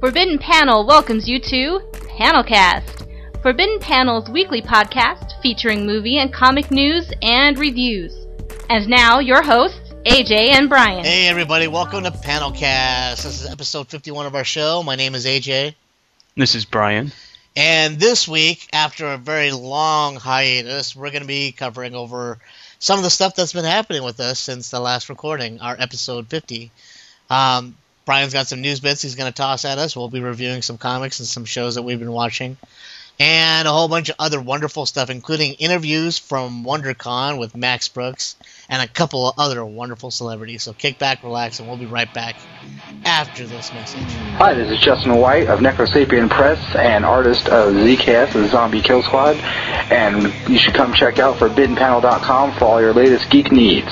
Forbidden Panel welcomes you to Panelcast, Forbidden Panel's weekly podcast featuring movie and comic news and reviews. And now, your hosts, AJ and Brian. Hey everybody, welcome to Panelcast. This is episode 51 of our show. My name is AJ. This is Brian. And this week, after a very long hiatus, we're going to be covering over some of the stuff that's been happening with us since the last recording, our episode 50. Brian's got some news bits he's going to toss at us. We'll be reviewing some comics and some shows that we've been watching. And a whole bunch of other wonderful stuff, including interviews from WonderCon with Max Brooks and a couple of other wonderful celebrities. So kick back, relax, and we'll be right back after this message. Hi, this is Justin White of Necrosapien Press and artist of ZCast, the Zombie Kill Squad. And you should come check out ForbiddenPanel.com for all your latest geek needs.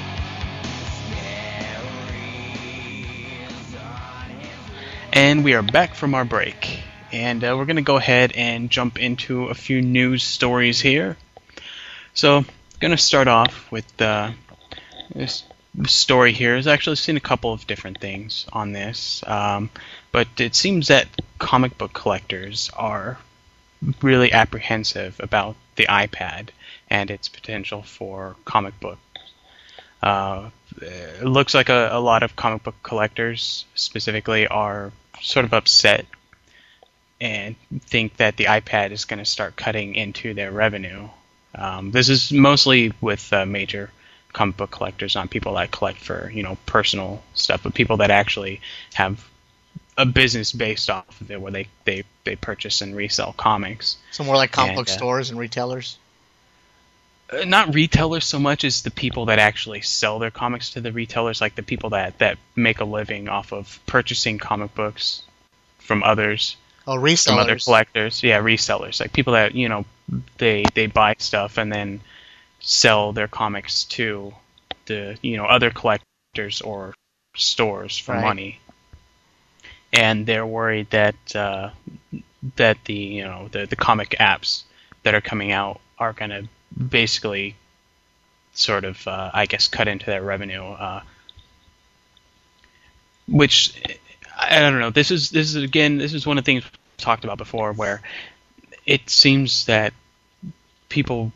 And we are back from our break. And we're going to go ahead and jump into a few news stories here. So, I'm going to start off with this story here. I've actually seen a couple of different things on this. But it seems that comic book collectors are really apprehensive about the iPad and its potential for comic books. It looks like a lot of comic book collectors specifically are sort of upset and think that the iPad is going to start cutting into their revenue. This is mostly with major comic book collectors, not people that collect for personal stuff, but people that actually have a business based off of it where they purchase and resell comics. So more like comic book stores and retailers? Not retailers so much as the people that actually sell their comics to the retailers, like the people that make a living off of purchasing comic books from others. Oh, resellers. From other collectors. Yeah, resellers. Like people that, they buy stuff and then sell their comics to the, other collectors or stores for money. And they're worried that the comic apps that are coming out are going to basically sort of, cut into their revenue, which I don't know. This is one of the things we've talked about before, where it seems that people,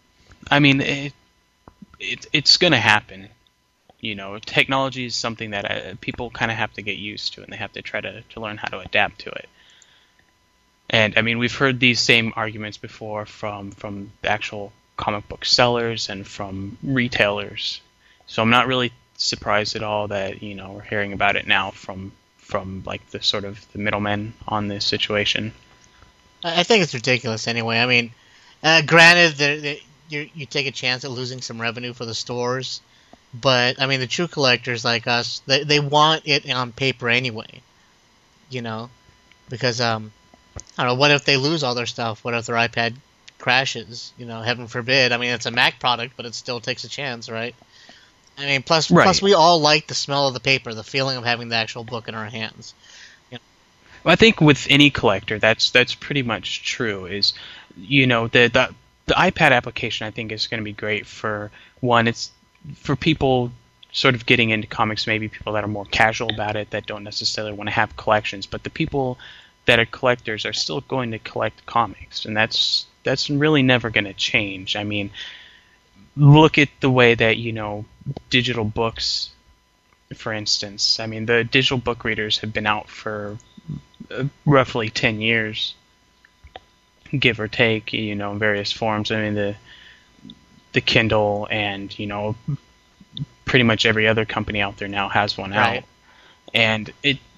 it's going to happen. Technology is something that people kind of have to get used to, and they have to try to learn how to adapt to it. And we've heard these same arguments before from the actual comic book sellers and from retailers. So I'm not really surprised at all that we're hearing about it now from like the sort of the middlemen on this situation. I think it's ridiculous anyway. Granted that you take a chance at losing some revenue for the stores, but the true collectors like us, they want it on paper anyway. Because I don't know, what if they lose all their stuff? What if their iPad crashes? Heaven forbid. It's a Mac product, but it still takes a chance, right? Plus we all like the smell of the paper, the feeling of having the actual book in our hands. Well, I think with any collector, that's pretty much true. Is the iPad application, I think, is going to be great for one. It's for people sort of getting into comics, maybe people that are more casual about it, that don't necessarily want to have collections, but the people that are collectors are still going to collect comics, and that's really never going to change. Look at the way that digital books, for instance. The digital book readers have been out for roughly 10 years, give or take, in various forms. The Kindle and pretty much every other company out there now has one out, and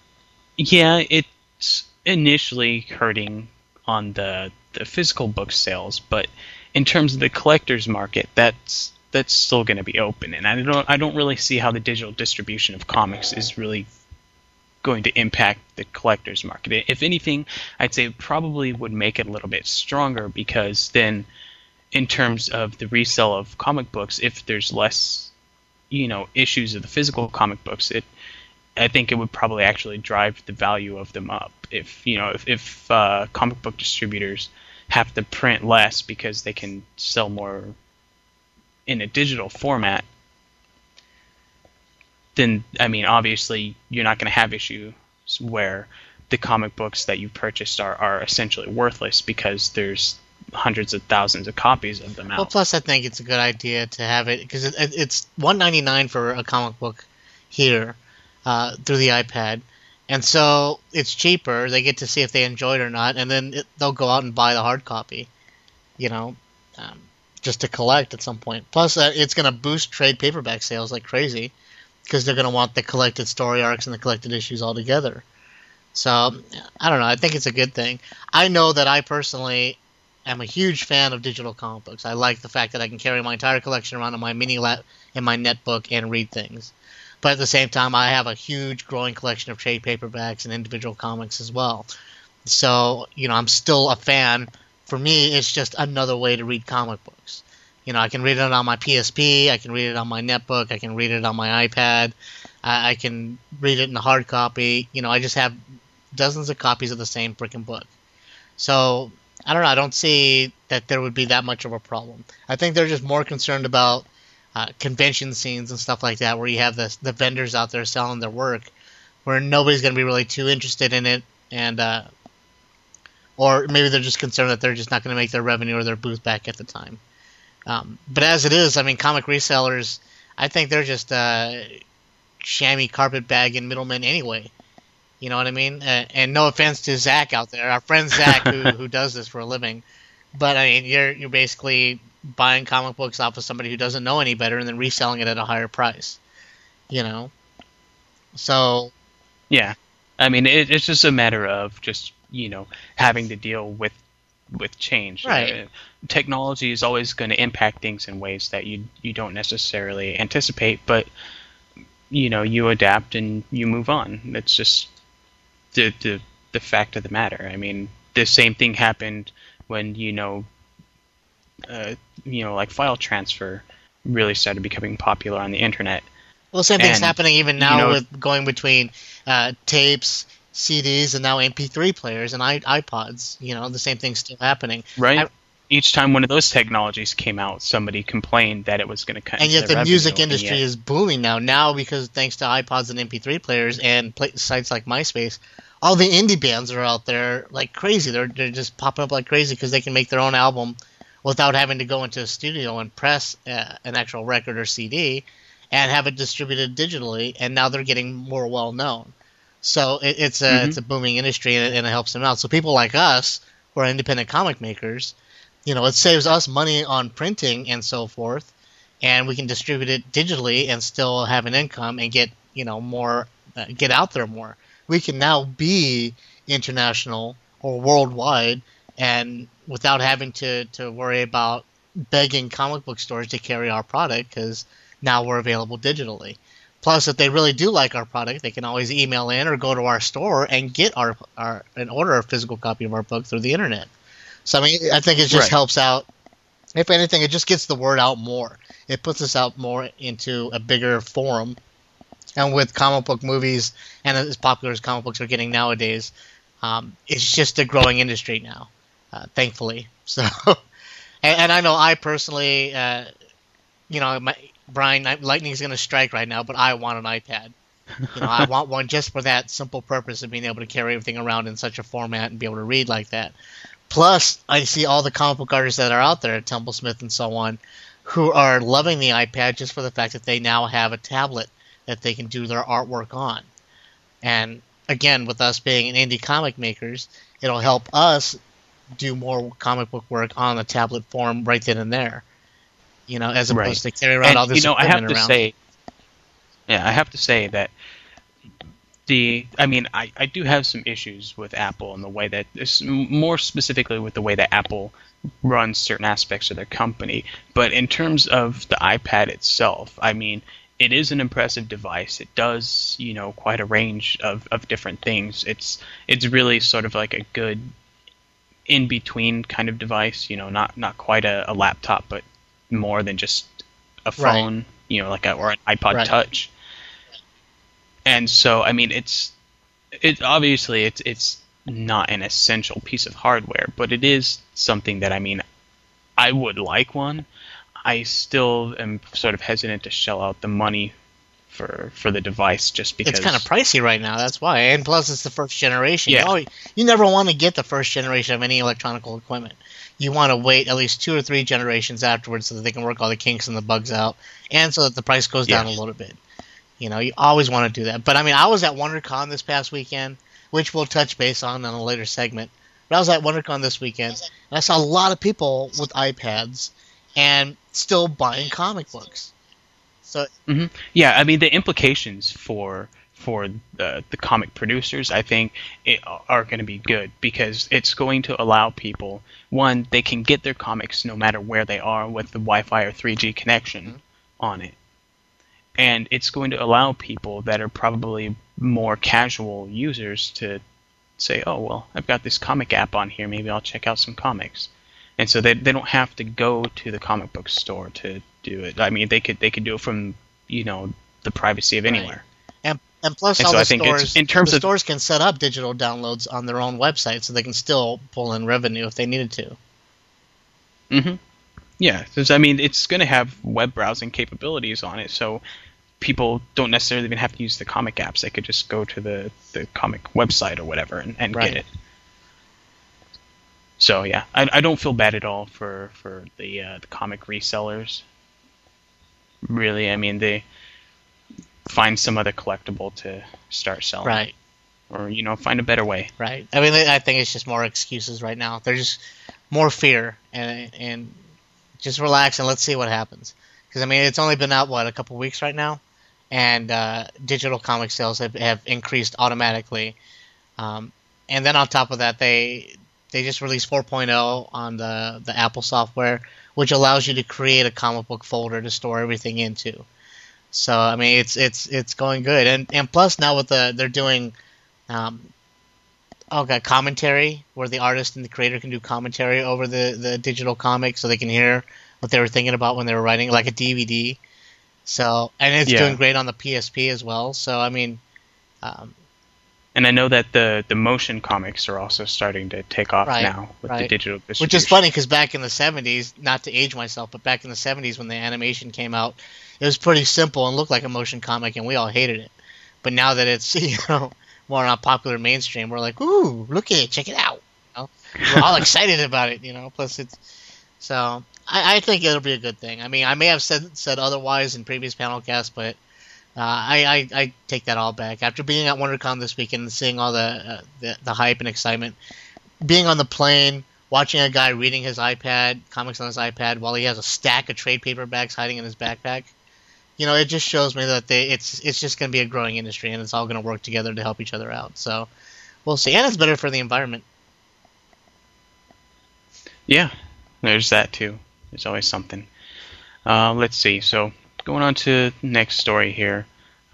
it's initially hurting on the physical book sales, but in terms of the collector's market, that's still going to be open, and I don't really see how the digital distribution of comics is really going to impact the collector's market. If anything, I'd say it probably would make it a little bit stronger, because then in terms of the resale of comic books, if there's less issues of the physical comic books, I think it would probably actually drive the value of them up. If comic book distributors have to print less because they can sell more in a digital format, then obviously you're not going to have issues where the comic books that you purchased are essentially worthless because there's hundreds of thousands of copies of them out. Well, plus I think it's a good idea to have it because it's $1.99 for a comic book here through the iPad, and so it's cheaper. They get to see if they enjoy it or not, and then they'll go out and buy the hard copy, just to collect at some point. Plus, it's going to boost trade paperback sales like crazy because they're going to want the collected story arcs and the collected issues all together. So, I don't know. I think it's a good thing. I know that I personally am a huge fan of digital comic books. I like the fact that I can carry my entire collection around on my mini lap in my netbook and read things. But at the same time, I have a huge growing collection of trade paperbacks and individual comics as well. So, I'm still a fan. For me, it's just another way to read comic books. I can read it on my PSP, I can read it on my netbook, I can read it on my iPad, I can read it in the hard copy. I just have dozens of copies of the same freaking book. So, I don't know, I don't see that there would be that much of a problem. I think they're just more concerned about convention scenes and stuff like that, where you have the vendors out there selling their work, where nobody's going to be really too interested in it, and or maybe they're just concerned that they're just not going to make their revenue or their booth back at the time. But as it is, comic resellers, I think they're just shammy carpetbagging middlemen anyway. You know what I mean? And no offense to Zach out there, our friend Zach, who does this for a living, but you're basically buying comic books off of somebody who doesn't know any better and then reselling it at a higher price. So yeah, it's just a matter of just having to deal with change. Right. Technology is always going to impact things in ways that you don't necessarily anticipate, but you adapt and you move on. That's just the fact of the matter. The same thing happened when like file transfer really started becoming popular on the internet. Well, same thing's happening even now with going between tapes, CDs, and now MP3 players and iPods. The same thing's still happening. Right. Each time one of those technologies came out, somebody complained that it was going to cut. And yet the music industry is booming now because thanks to iPods and MP3 players and sites like MySpace, all the indie bands are out there like crazy. They're just popping up like crazy because they can make their own album without having to go into a studio and press an actual record or CD and have it distributed digitally. And now they're getting more well known. So it's a booming industry and it helps them out. So people like us who are independent comic makers, it saves us money on printing and so forth, and we can distribute it digitally and still have an income and get more, get out there more. We can now be international or worldwide, and without having to worry about begging comic book stores to carry our product because now we're available digitally. Plus, if they really do like our product, they can always email in or go to our store and get and order a physical copy of our book through the internet. So, I think it just helps out. If anything, it just gets the word out more. It puts us out more into a bigger forum. And with comic book movies, and as popular as comic books are getting nowadays, it's just a growing industry now, thankfully. So, and I know I personally, Brian, lightning's going to strike right now, but I want an iPad. I want one just for that simple purpose of being able to carry everything around in such a format and be able to read like that. Plus, I see all the comic book artists that are out there, Templesmith and so on, who are loving the iPad just for the fact that they now have a tablet that they can do their artwork on. And again, with us being an indie comic makers, it'll help us do more comic book work on the tablet form right then and there. As opposed to carry around all this equipment I have to around. I have to say that I do have some issues with Apple and the way that, more specifically with the way that Apple runs certain aspects of their company. But in terms of the iPad itself, it is an impressive device. It does, quite a range of different things. It's really sort of like a good in-between kind of device, not quite a laptop, but more than just a phone, or an iPod Touch. And so, it's not an essential piece of hardware, but it is something that, I would like one. I still am sort of hesitant to shell out the money for the device, just because it's kind of pricey right now. That's why, and plus it's the first generation. Yeah. You never want to get the first generation of any electronic equipment. You want to wait at least 2 or 3 generations afterwards so that they can work all the kinks and the bugs out, and so that the price goes down a little bit. You always want to do that. But I mean, I was at WonderCon this past weekend, which we'll touch base on in a later segment. But I was at WonderCon this weekend, and I saw a lot of people with iPads and still buying comic books. So yeah, I mean the implications for the comic producers, I think, are going to be good, because it's going to allow people, one, they can get their comics no matter where they are with the Wi-Fi or 3G connection on it. And it's going to allow people that are probably more casual users to say, oh, well, I've got this comic app on here, maybe I'll check out some comics. And so they don't have to go to the comic book store to do it. I mean, they could do it from, the privacy of anywhere. And plus, and all so the I think stores, in terms the of stores can set up digital downloads on their own website, so they can still pull in revenue if they needed to. Mm-hmm. Yeah, because I mean, it's going to have web browsing capabilities on it, so people don't necessarily even have to use the comic apps. They could just go to the comic website or whatever and Right. get it. So yeah, I don't feel bad at all for the comic resellers. Really, I mean, they find some other collectible to start selling, Right. or find a better way. Right. I mean, I think it's just more excuses right now. There's just more fear, and just relax and let's see what happens. Because I mean, it's only been out a couple weeks right now, and digital comic sales have increased automatically. And then on top of that, they just released 4.0 on the Apple software, which allows you to create a comic book folder to store everything into. So I mean, it's going good, and plus now with they're doing commentary, where the artist and the creator can do commentary over the digital comic, so they can hear what they were thinking about when they were writing, like a DVD. So, and it's doing great on the PSP as well. So I mean, and I know that the motion comics are also starting to take off now with the digital distribution. Which is funny, because back in the 70s, not to age myself, but back in the 70s when the animation came out, it was pretty simple and looked like a motion comic, and we all hated it. But now that it's more on popular mainstream, we're like, ooh, look at it, check it out. We're all excited about it, Plus it's so I think it'll be a good thing. I mean, I may have said otherwise in previous panel casts, but I take that all back. After being at WonderCon this weekend and seeing all the hype and excitement, being on the plane, watching a guy reading his comics on his iPad, while he has a stack of trade paperbacks hiding in his backpack, it just shows me that it's just going to be a growing industry, and it's all going to work together to help each other out. So we'll see, and it's better for the environment. Yeah, there's that too. There's always something. Let's see. So going on to the next story here.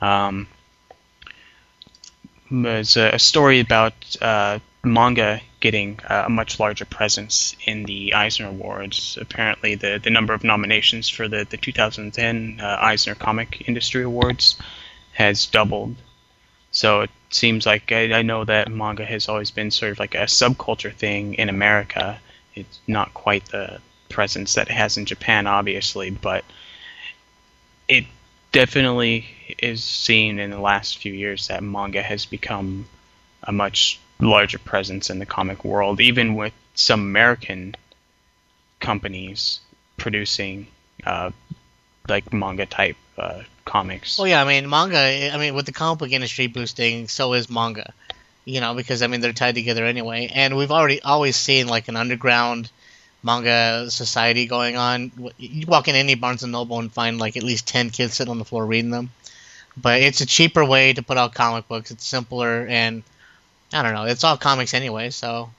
There's a story about manga getting a much larger presence in the Eisner Awards. Apparently, the number of nominations for the 2010 Eisner Comic Industry Awards has doubled. So it seems like I know that manga has always been sort of like a subculture thing in America. It's not quite the presence that it has in Japan, obviously, but it definitely is seen in the last few years that manga has become a much larger presence in the comic world, even with some American companies producing like manga type comics. Well, yeah, I mean, manga, with the comic book industry boosting, so is manga, because, they're tied together anyway. And we've always seen, like, an underground manga society going on. You walk in any Barnes & Noble and find, like, at least 10 kids sitting on the floor reading them. But it's a cheaper way to put out comic books. It's simpler, and I don't know. It's all comics anyway, so.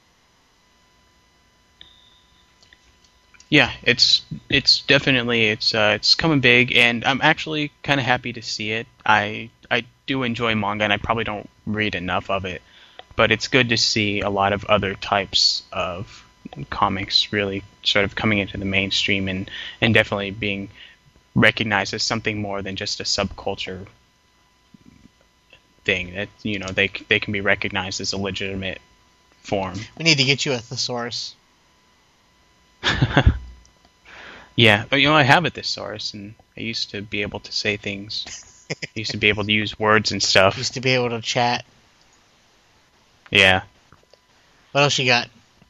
Yeah, it's definitely it's coming big, and I'm actually kind of happy to see it. I do enjoy manga, and I probably don't read enough of it, but it's good to see a lot of other types of comics really sort of coming into the mainstream and definitely being recognized as something more than just a subculture thing. That they can be recognized as a legitimate form. We need to get you a thesaurus. Yeah, but I have a thesaurus, and I used to be able to say things Used to be able to use words and stuff. Used to be able to chat. Yeah. What else you got?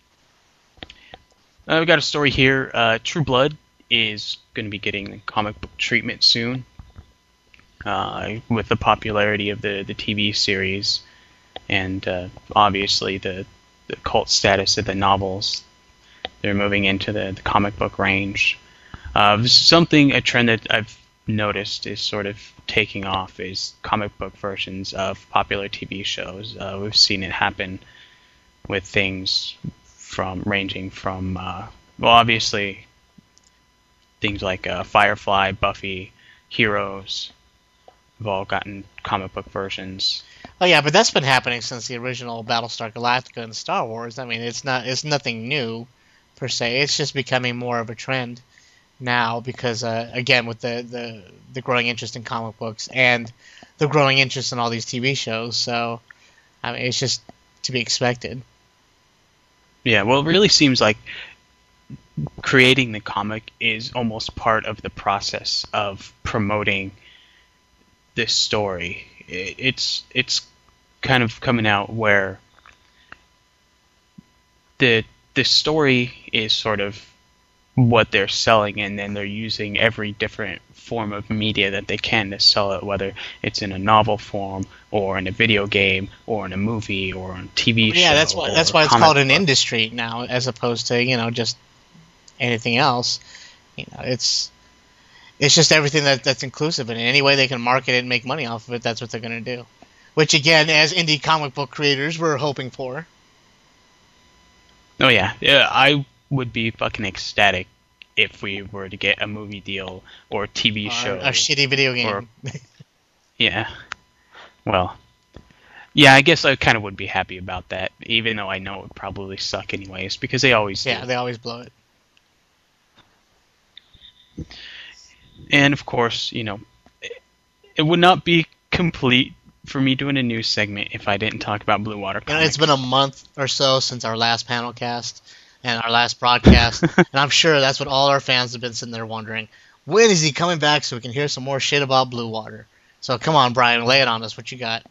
We've got a story here. True Blood is going to be getting comic book treatment soon. With the popularity of the TV series and obviously the cult status of the novels, they're moving into the comic book range. A trend that I've noticed is sort of taking off is comic book versions of popular TV shows. We've seen it happen with things ranging from obviously things like Firefly, Buffy, Heroes. Have all gotten comic book versions. Oh yeah, but that's been happening since the original Battlestar Galactica and Star Wars. I mean, it's nothing new per se. It's just becoming more of a trend now because again, with the growing interest in comic books and the growing interest in all these TV shows. So, I mean, it's just to be expected. Yeah, well, it really seems like creating the comic is almost part of the process of promoting this story. It's kind of coming out where the story is sort of what they're selling, and then they're using every different form of media that they can to sell it, whether it's in a novel form or in a video game or in a movie or on a TV show. Yeah, that's why it's called an industry now, as opposed to just anything else. It's just everything that's inclusive, and any way they can market it and make money off of it, that's what they're going to do. Which, again, as indie comic book creators, we're hoping for. Oh, yeah. I would be fucking ecstatic if we were to get a movie deal or a TV show. A shitty video game. Yeah. Well, yeah, I guess I kind of would be happy about that, even though I know it would probably suck anyways, because they always do. Yeah, they always blow it. And, of course, it would not be complete for me doing a news segment if I didn't talk about Blue Water Comics. It's been a month or so since our last panel cast and our last broadcast, and I'm sure that's what all our fans have been sitting there wondering. When is he coming back so we can hear some more shit about Blue Water? So come on, Brian, lay it on us. What you got?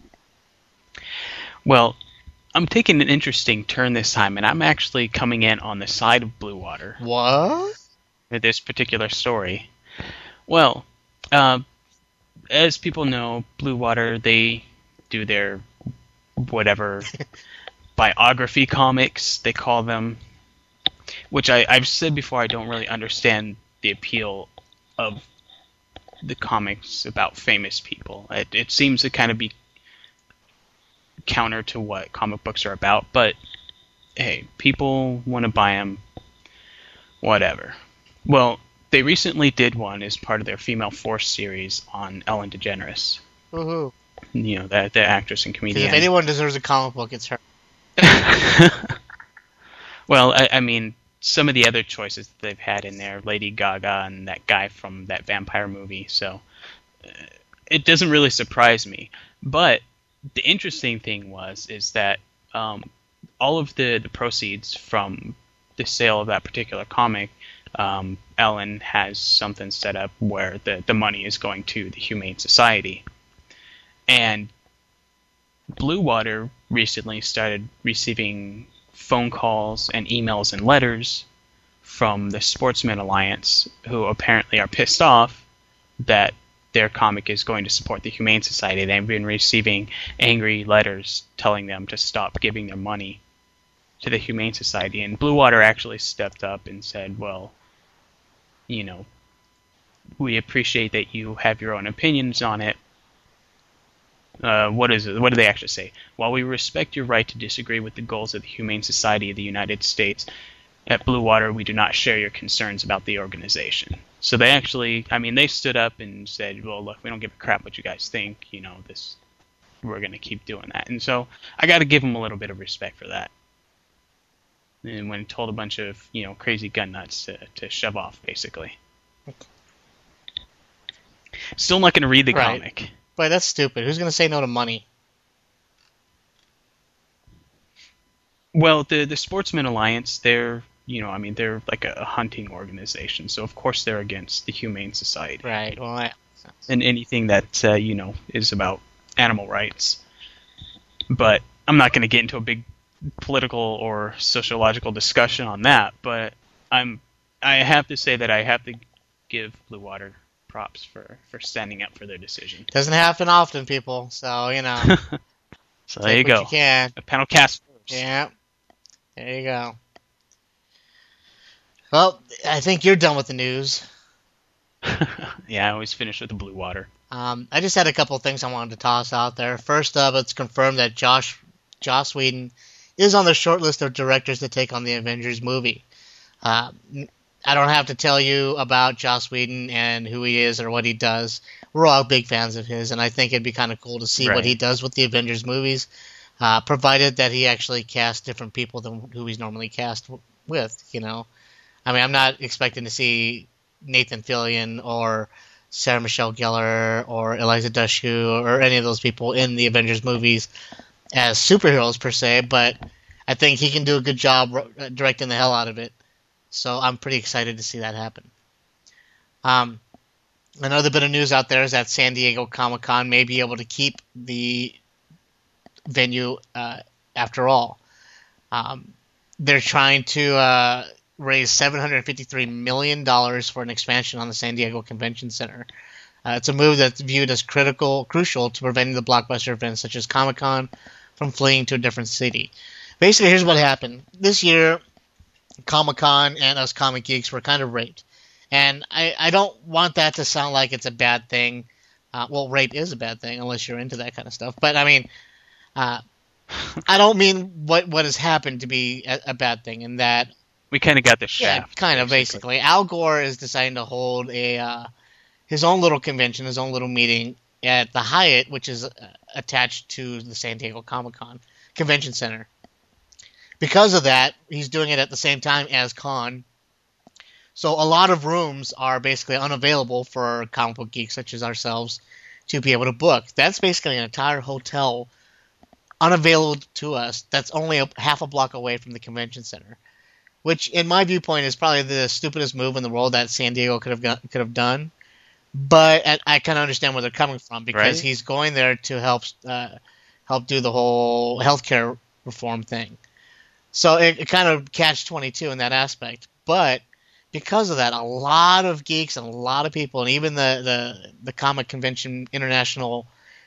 Well, I'm taking an interesting turn this time, and I'm actually coming in on the side of Blue Water. What? With this particular story. Well, as people know, Blue Water, they do their whatever biography comics, they call them, which I've said before, I don't really understand the appeal of the comics about famous people. It seems to kind of be counter to what comic books are about, but hey, people want to buy them, whatever. Well, they recently did one as part of their Female Force series on Ellen DeGeneres. Woohoo. The actress and comedian. If anyone deserves a comic book, it's her. Well, I mean, some of the other choices that they've had in there, Lady Gaga and that guy from that vampire movie, so it doesn't really surprise me. But the interesting thing is that all of the proceeds from the sale of that particular comic, Ellen has something set up where the money is going to the Humane Society. And Blue Water recently started receiving phone calls and emails and letters from the Sportsman Alliance, who apparently are pissed off that their comic is going to support the Humane Society. They've been receiving angry letters telling them to stop giving their money to the Humane Society. And Blue Water actually stepped up and said, well, we appreciate that you have your own opinions on it. What do they actually say? While we respect your right to disagree with the goals of the Humane Society of the United States, at Blue Water we do not share your concerns about the organization. So they actually, they stood up and said, well, look, we don't give a crap what you guys think, we're going to keep doing that. And so I got to give them a little bit of respect for that. And when told a bunch of, crazy gun nuts to shove off, basically. Still not going to read the comic. Boy, that's stupid. Who's going to say no to money? Well, the Sportsman Alliance, they're like a hunting organization, so of course they're against the Humane Society. Right. Well, in anything that is about animal rights. But I'm not going to get into a big political or sociological discussion on that. But I have to say that I have to give Blue Water props for standing up for their decision. Doesn't happen often, people. So So there you go. You can. A panel cast first. Yeah. There you go. Well, I think you're done with the news. Yeah, I always finish with the Blue Water. I just had a couple of things I wanted to toss out there. First up, it's confirmed that Joss Whedon is on the short list of directors to take on the Avengers movie. I don't have to tell you about Joss Whedon and who he is or what he does. We're all big fans of his, and I think it'd be kind of cool to see what he does with the Avengers movies, provided that he actually casts different people than who he's normally cast with, I mean, I'm not expecting to see Nathan Fillion or Sarah Michelle Gellar or Eliza Dushku or any of those people in the Avengers movies as superheroes per se, but I think he can do a good job directing the hell out of it. So I'm pretty excited to see that happen. Another bit of news out there is that San Diego Comic-Con may be able to keep the venue after all. They're trying to raise $753 million for an expansion on the San Diego Convention Center. It's a move that's viewed as crucial to preventing the blockbuster events such as Comic-Con from fleeing to a different city. Basically, here's what happened. This year, Comic-Con and us comic geeks were kind of raped. And I don't want that to sound like it's a bad thing. Well, rape is a bad thing unless you're into that kind of stuff. But, I mean, I don't mean what has happened to be a bad thing in that we kind of got the shaft. Yeah, kind of, basically. Al Gore is deciding to hold his own little convention, his own little meeting at the Hyatt, which is attached to the San Diego Comic-Con Convention Center. Because of that, he's doing it at the same time as Con. So a lot of rooms are basically unavailable for comic book geeks such as ourselves to be able to book. That's basically an entire hotel unavailable to us that's only half a block away from the convention center. Which, in my viewpoint, is probably the stupidest move in the world that San Diego could have done. But I kind of understand where they're coming from because he's going there to help do the whole healthcare reform thing. So it kind of catch-22 in that aspect. But because of that, a lot of geeks and a lot of people, and even the Comic Convention International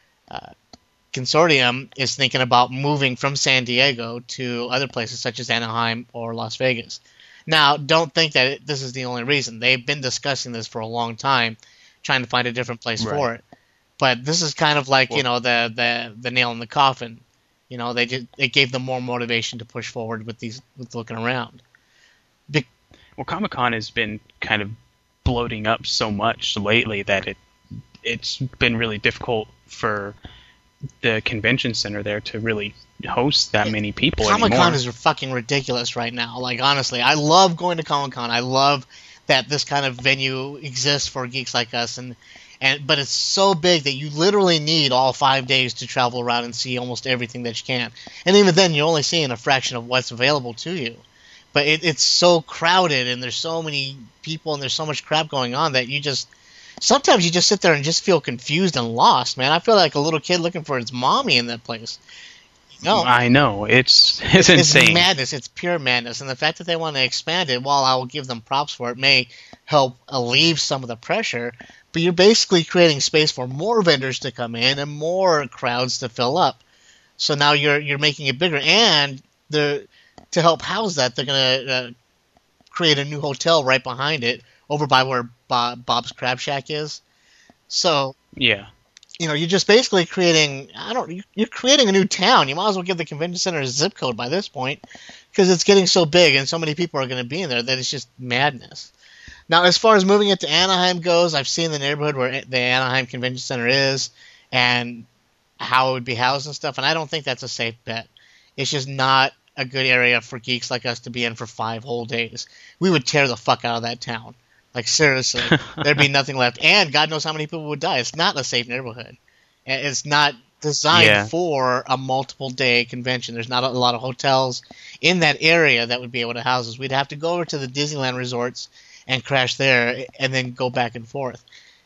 Consortium is thinking about moving from San Diego to other places such as Anaheim or Las Vegas. Now, don't think that this is the only reason. They've been discussing this for a long time, trying to find a different place for it. But this is kind of like, the nail in the coffin. It gave them more motivation to push forward with looking around. Well, Comic-Con has been kind of bloating up so much lately that it's been really difficult for the convention center there to really host that many people anymore. Comic-Con is fucking ridiculous right now. Like, honestly, I love going to Comic-Con. I love that this kind of venue exists for geeks like us, but it's so big that you literally need all 5 days to travel around and see almost everything that you can. And even then, you're only seeing a fraction of what's available to you. But it's so crowded, and there's so many people, and there's so much crap going on that sometimes you just sit there and just feel confused and lost, man. I feel like a little kid looking for his mommy in that place. I know. It's insane. It's madness. It's pure madness. And the fact that they want to expand it, while I will give them props for it, may help alleviate some of the pressure. But you're basically creating space for more vendors to come in and more crowds to fill up. So now you're making it bigger. And to help house that, they're going to create a new hotel right behind it, over by where Bob's Crab Shack is. So yeah, you're just basically creating you're creating a new town. You might as well give the convention center a zip code by this point, because it's getting so big and so many people are going to be in there that it's just madness. Now, as far as moving it to Anaheim goes, I've seen the neighborhood where the Anaheim Convention Center is and how it would be housed and stuff, and I don't think that's a safe bet. It's just not a good area for geeks like us to be in for 5 whole days. We would tear the fuck out of that town. Like, seriously, there'd be nothing left. And God knows how many people would die. It's not a safe neighborhood. It's not designed for a multiple-day convention. There's not a lot of hotels in that area that would be able to house us. We'd have to go over to the Disneyland resorts and crash there and then go back and forth.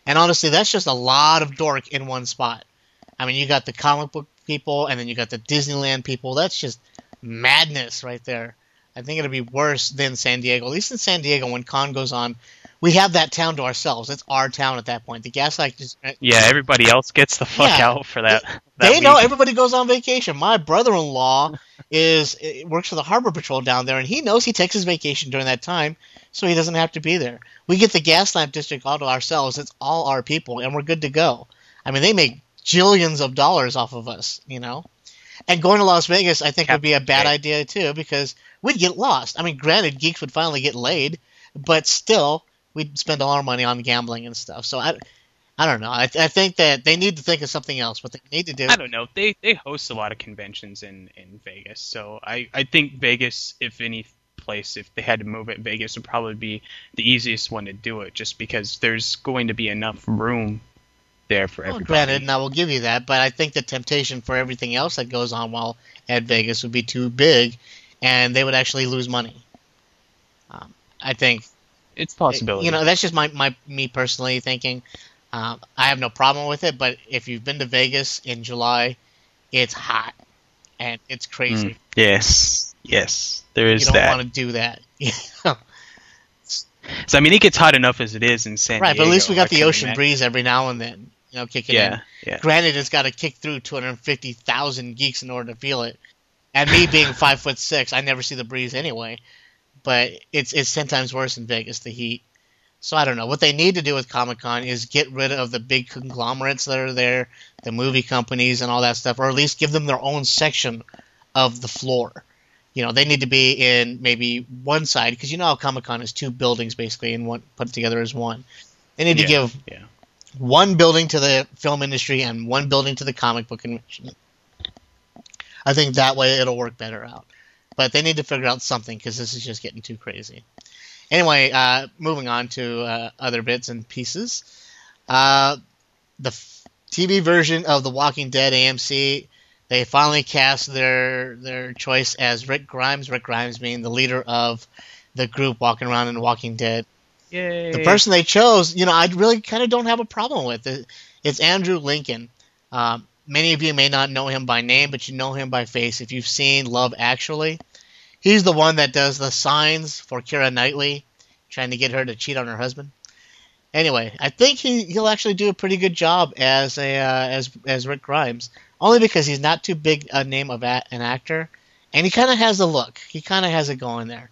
And honestly, that's just a lot of dork in one spot. I mean, you got the comic book people, and then you got the Disneyland people. That's just madness right there. I think it'll be worse than San Diego. At least in San Diego, when con goes on, we have that town to ourselves. It's our town at that point. The Gaslight just... Yeah, everybody else gets the fuck out for that. They know everybody goes on vacation. My brother-in-law works for the Harbor Patrol down there, and he knows he takes his vacation during that time, so he doesn't have to be there. We get the Gaslamp District all to ourselves. It's all our people, and we're good to go. I mean, they make jillions of dollars off of us, you know? And going to Las Vegas, I think, would be a bad idea, too, because we'd get lost. I mean, granted, geeks would finally get laid, but still, we'd spend all our money on gambling and stuff. So I don't know. I think that they need to think of something else. What they need to do... I don't know. They host a lot of conventions in Vegas, so I think Vegas, if any place, if they had to move it, Vegas would probably be the easiest one to do it, just because there's going to be enough room there for everybody. Granted, and I will give you that, but I think the temptation for everything else that goes on while at Vegas would be too big, and they would actually lose money. I think it's a possibility. You know, that's just me personally thinking. I have no problem with it, but if you've been to Vegas in July, it's hot and it's crazy. Yes, there is that. You don't want to do that. So I mean, it gets hot enough as it is in San Diego. Right, but at least we got the ocean breeze every now and then, you know, kicking in. Yeah. Granted, it's got to kick through 250,000 geeks in order to feel it. And me being 5'6", I never see the breeze anyway. But it's 10 times worse in Vegas, the heat. So I don't know. What they need to do with Comic-Con is get rid of the big conglomerates that are there, the movie companies and all that stuff, or at least give them their own section of the floor. You know, they need to be in maybe one side, because you know how Comic-Con is two buildings basically and one put together as one. They need to give one building to the film industry and one building to the comic book convention. I think that way it'll work better out. But they need to figure out something, because this is just getting too crazy. Anyway, moving on to other bits and pieces. The TV version of The Walking Dead AMC, they finally cast their choice as Rick Grimes. Rick Grimes being the leader of the group walking around in The Walking Dead. Yay. The person they chose, you know, I really kind of don't have a problem with it. It's Andrew Lincoln. Many of you may not know him by name, but you know him by face. If you've seen Love Actually, he's the one that does the signs for Keira Knightley, trying to get her to cheat on her husband. Anyway, I think he'll actually do a pretty good job as Rick Grimes, only because he's not too big a name of an actor, and he kind of has the look. He kind of has it going there.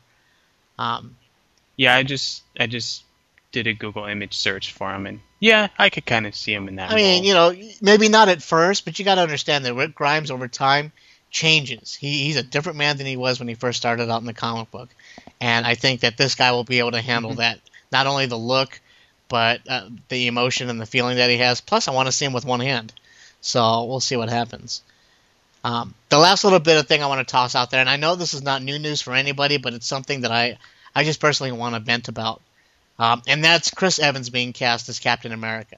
Yeah, I just did a Google image search for him, and yeah, I could kind of see him in that role. I mean, you know, maybe not at first, but you got to understand that Rick Grimes over time changes. He's a different man than he was when he first started out in the comic book, and I think that this guy will be able to handle that. Not only the look, but the emotion and the feeling that he has. Plus, I want to see him with one hand, so we'll see what happens. The last little bit of thing I want to toss out there, and I know this is not new news for anybody, but it's something that I just personally want to vent about. And that's Chris Evans being cast as Captain America.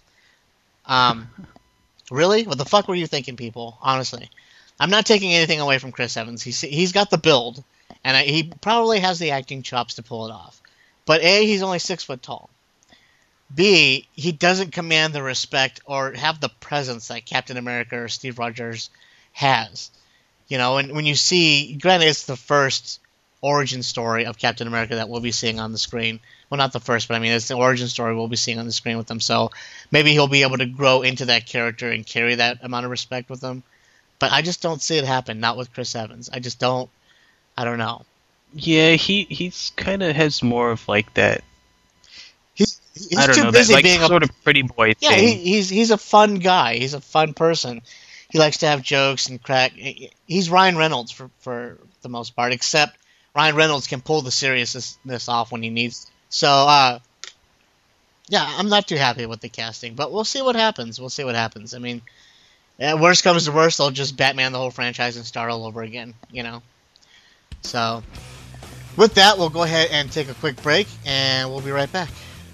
Really? What the fuck were you thinking, people? Honestly. I'm not taking anything away from Chris Evans. He's got the build, and he probably has the acting chops to pull it off. But A, he's only 6 foot tall. B, he doesn't command the respect or have the presence that Captain America or Steve Rogers has. You know, and when you see, granted, it's the first origin story of Captain America that we'll be seeing on the screen. Well, not the first, but I mean, it's the origin story we'll be seeing on the screen with him. So maybe he'll be able to grow into that character and carry that amount of respect with him. But I just don't see it happen, not with Chris Evans. I just don't. I don't know. Yeah, he's kind of has more of like that. He's I don't too know, busy that, like, being sort of pretty boy yeah, thing. he's a fun guy. He's a fun person. He likes to have jokes and crack. He's Ryan Reynolds for the most part, except Ryan Reynolds can pull the seriousness off when he needs. So, yeah, I'm not too happy with the casting, but we'll see what happens. I mean, worst comes to worst, they'll just Batman the whole franchise and start all over again, you know? So, with that, we'll go ahead and take a quick break, and we'll be right back.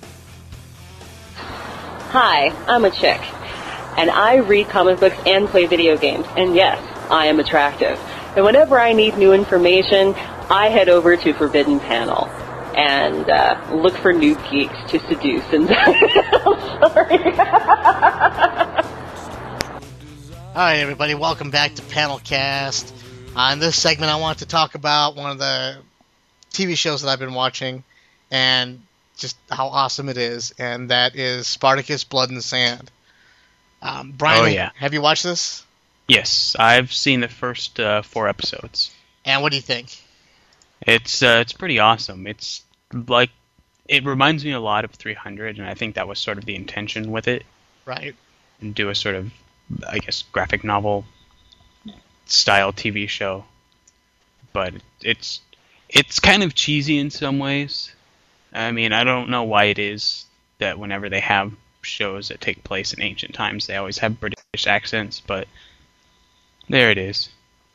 Hi, I'm a chick, and I read comic books and play video games, and yes, I am attractive. And whenever I need new information, I head over to Forbidden Panel. and look for noob geeks to seduce. And I'm sorry. All right, everybody, welcome back to Panelcast. In this segment, I want to talk about one of the TV shows that I've been watching and just how awesome it is, and that is Spartacus: Blood and Sand. Brian, have you watched this? Yes, I've seen the first 4 episodes. And what do you think? It's pretty awesome. It's like, it reminds me a lot of 300, and I think that was sort of the intention with it. Right. And do a sort of, I guess, graphic novel style TV show. But it's kind of cheesy in some ways. I mean, I don't know why it is that whenever they have shows that take place in ancient times, they always have British accents, but there it is.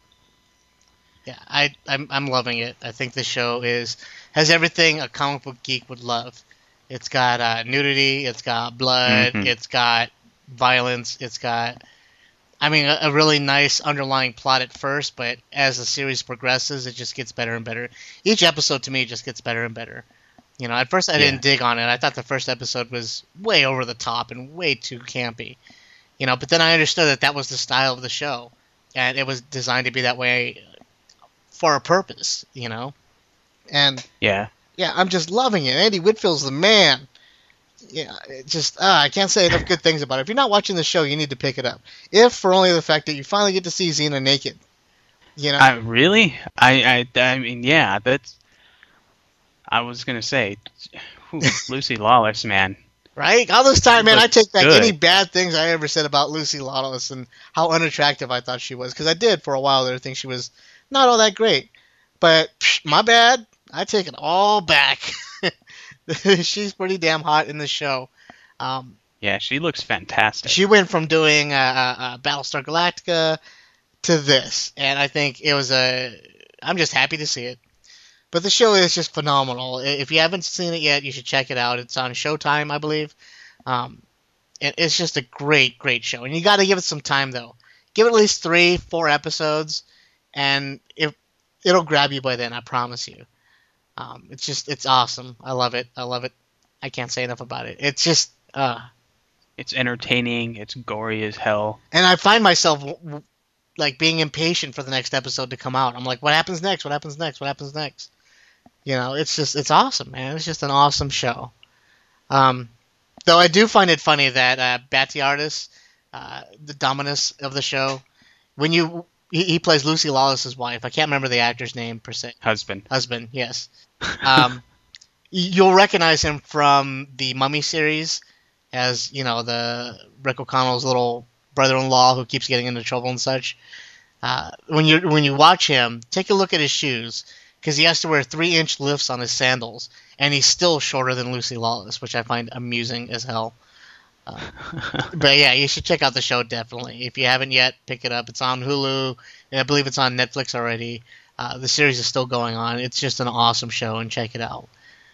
Yeah, I'm loving it. I think the show has everything a comic book geek would love. It's got nudity, it's got blood, it's got violence, it's got, I mean, a really nice underlying plot at first, but as the series progresses, it just gets better and better. Each episode, to me, just gets better and better. You know, at first I didn't dig on it. I thought the first episode was way over the top and way too campy. You know, but then I understood that was the style of the show, and it was designed to be that way for a purpose, you know? And yeah, I'm just loving it. Andy Whitfield's the man. Yeah, it just I can't say enough good things about it. If you're not watching the show, you need to pick it up. If for only the fact that you finally get to see Xena naked. You know? Really? I mean, yeah, that's. I was gonna say, Lucy Lawless, man. Right? All this time, man, I take back any bad things I ever said about Lucy Lawless and how unattractive I thought she was, because I did for a while there think she was not all that great. But my bad. I take it all back. She's pretty damn hot in the show. Yeah, she looks fantastic. She went from doing Battlestar Galactica to this, and I think it was I'm just happy to see it. But the show is just phenomenal. If you haven't seen it yet, you should check it out. It's on Showtime, I believe. It's just a great, great show. And you got to give it some time, though. Give it at least 3-4 episodes, and it'll grab you by then, I promise you. It's awesome. I love it. I can't say enough about it. It's just... It's entertaining. It's gory as hell. And I find myself... like being impatient for the next episode to come out. I'm like, what happens next? What happens next? What happens next? You know, it's awesome, man. It's just an awesome show. Though I do find it funny that Batiardis, the Dominus of the show, when he plays Lucy Lawless's wife. I can't remember the actor's name per se. Husband, yes. You'll recognize him from the Mummy series as, you know, the Rick O'Connell's little brother-in-law who keeps getting into trouble and such. When you watch him, take a look at his shoes, because he has to wear 3-inch lifts on his sandals, and he's still shorter than Lucy Lawless, which I find amusing as hell. But yeah, you should check out the show, definitely. If you haven't yet, pick it up. It's on Hulu, and I believe it's on Netflix already. The series is still going on. It's just an awesome show, and check it out.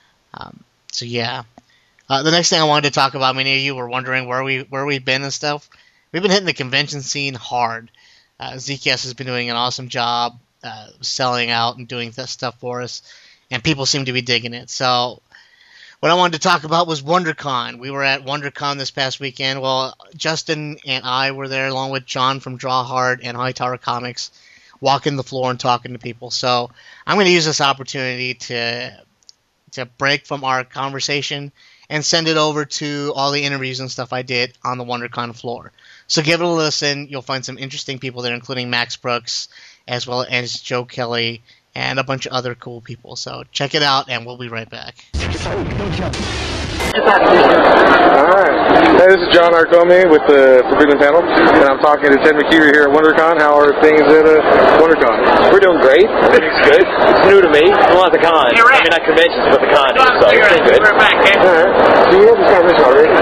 So yeah. The next thing I wanted to talk about, many of you were wondering where we've been and stuff. We've been hitting the convention scene hard. ZCast has been doing an awesome job selling out and doing this stuff for us, and people seem to be digging it. So what I wanted to talk about was WonderCon. We were at WonderCon this past weekend. Well, Justin and I were there along with John from Draw Hard and Hightower Comics, walking the floor and talking to people. So I'm going to use this opportunity to break from our conversation and send it over to all the interviews and stuff I did on the WonderCon floor. So give it a listen. You'll find some interesting people there, including Max Brooks, as well as Joe Kelly, and a bunch of other cool people. So check it out, and we'll be right back. Alright. Hey, this is John Arcome with the Forbidden Panel, and I'm talking to Ted McKeever here at WonderCon. How are things at WonderCon? We're doing great. Everything's good. It's new to me. Well, not the con. I mean, not conventions, but the con. So it's been good. We're back, man. Alright. So you have this conversation already?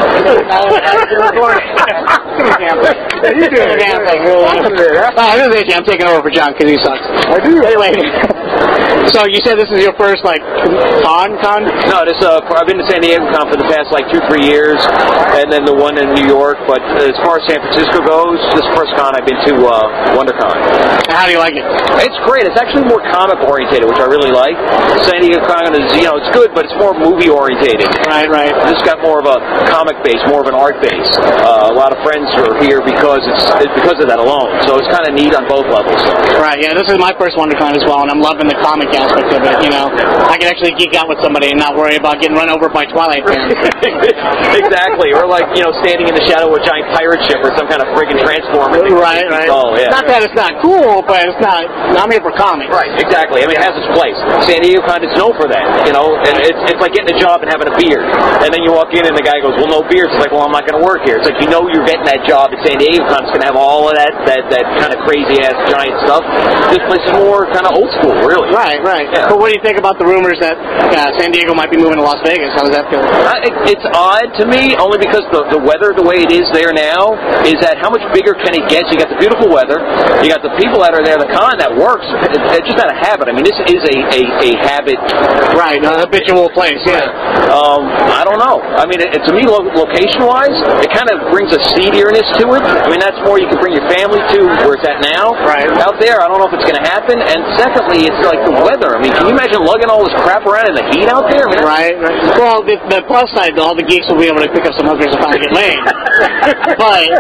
You're doing the damn thing. I'm taking over for John because he sucks. I do. Anyway. So you said this is your first, like, con? No, I've been to San Diego Con for the past, 2-3 years, and then the one in New York. But as far as San Francisco goes, this first con I've been to WonderCon. How do you like it? It's great. It's actually more comic orientated, which I really like. San Diego Con is, it's good, but it's more movie orientated. Right. This got more of a comic base, more of an art base. A lot of friends are here because of that alone. So it's kind of neat on both levels. So. Right. Yeah. This is my first WonderCon as well, and I'm loving the comic aspect of it. I can actually geek out with somebody and not worry about getting run over by Twilight fans. Exactly. Or standing in the shadow of a giant pirate ship or some kind of friggin' transformer. Right. Oh, yeah. Not that it's not cool, but it's not. I'm here for comics. Right. Exactly. I mean, it has its place. San Diego Con is known for that. And it's like getting a job and having a beard. And then you walk in and the guy goes, "Well, no beard." It's like, "Well, I'm not going to work here." It's like, you're getting that job at San Diego Con. It's going to have all of that kind of crazy ass giant stuff. This place is more kind of old school, really. Right. Yeah. But what do you think about the rumors that San Diego might be moving to Las Vegas? How does that feel? It's odd to me, only because the weather, the way it is there now, is that how much bigger can it get? You got the beautiful weather, you got the people that are there, the con that works. It's just not a habit. I mean, this is a habit. Right, an habitual place, yeah. I don't know. I mean, to me, location-wise, it kind of brings a seedierness to it. I mean, that's more you can bring your family to where it's at now. Right. Out there, I don't know if it's going to happen. And secondly, it's like the weather. I mean, can you imagine lugging all this crap around in the heat out there? I mean, right. Well, the plus side, all the geeks will be able to pick up some hookers and finally get laid. But,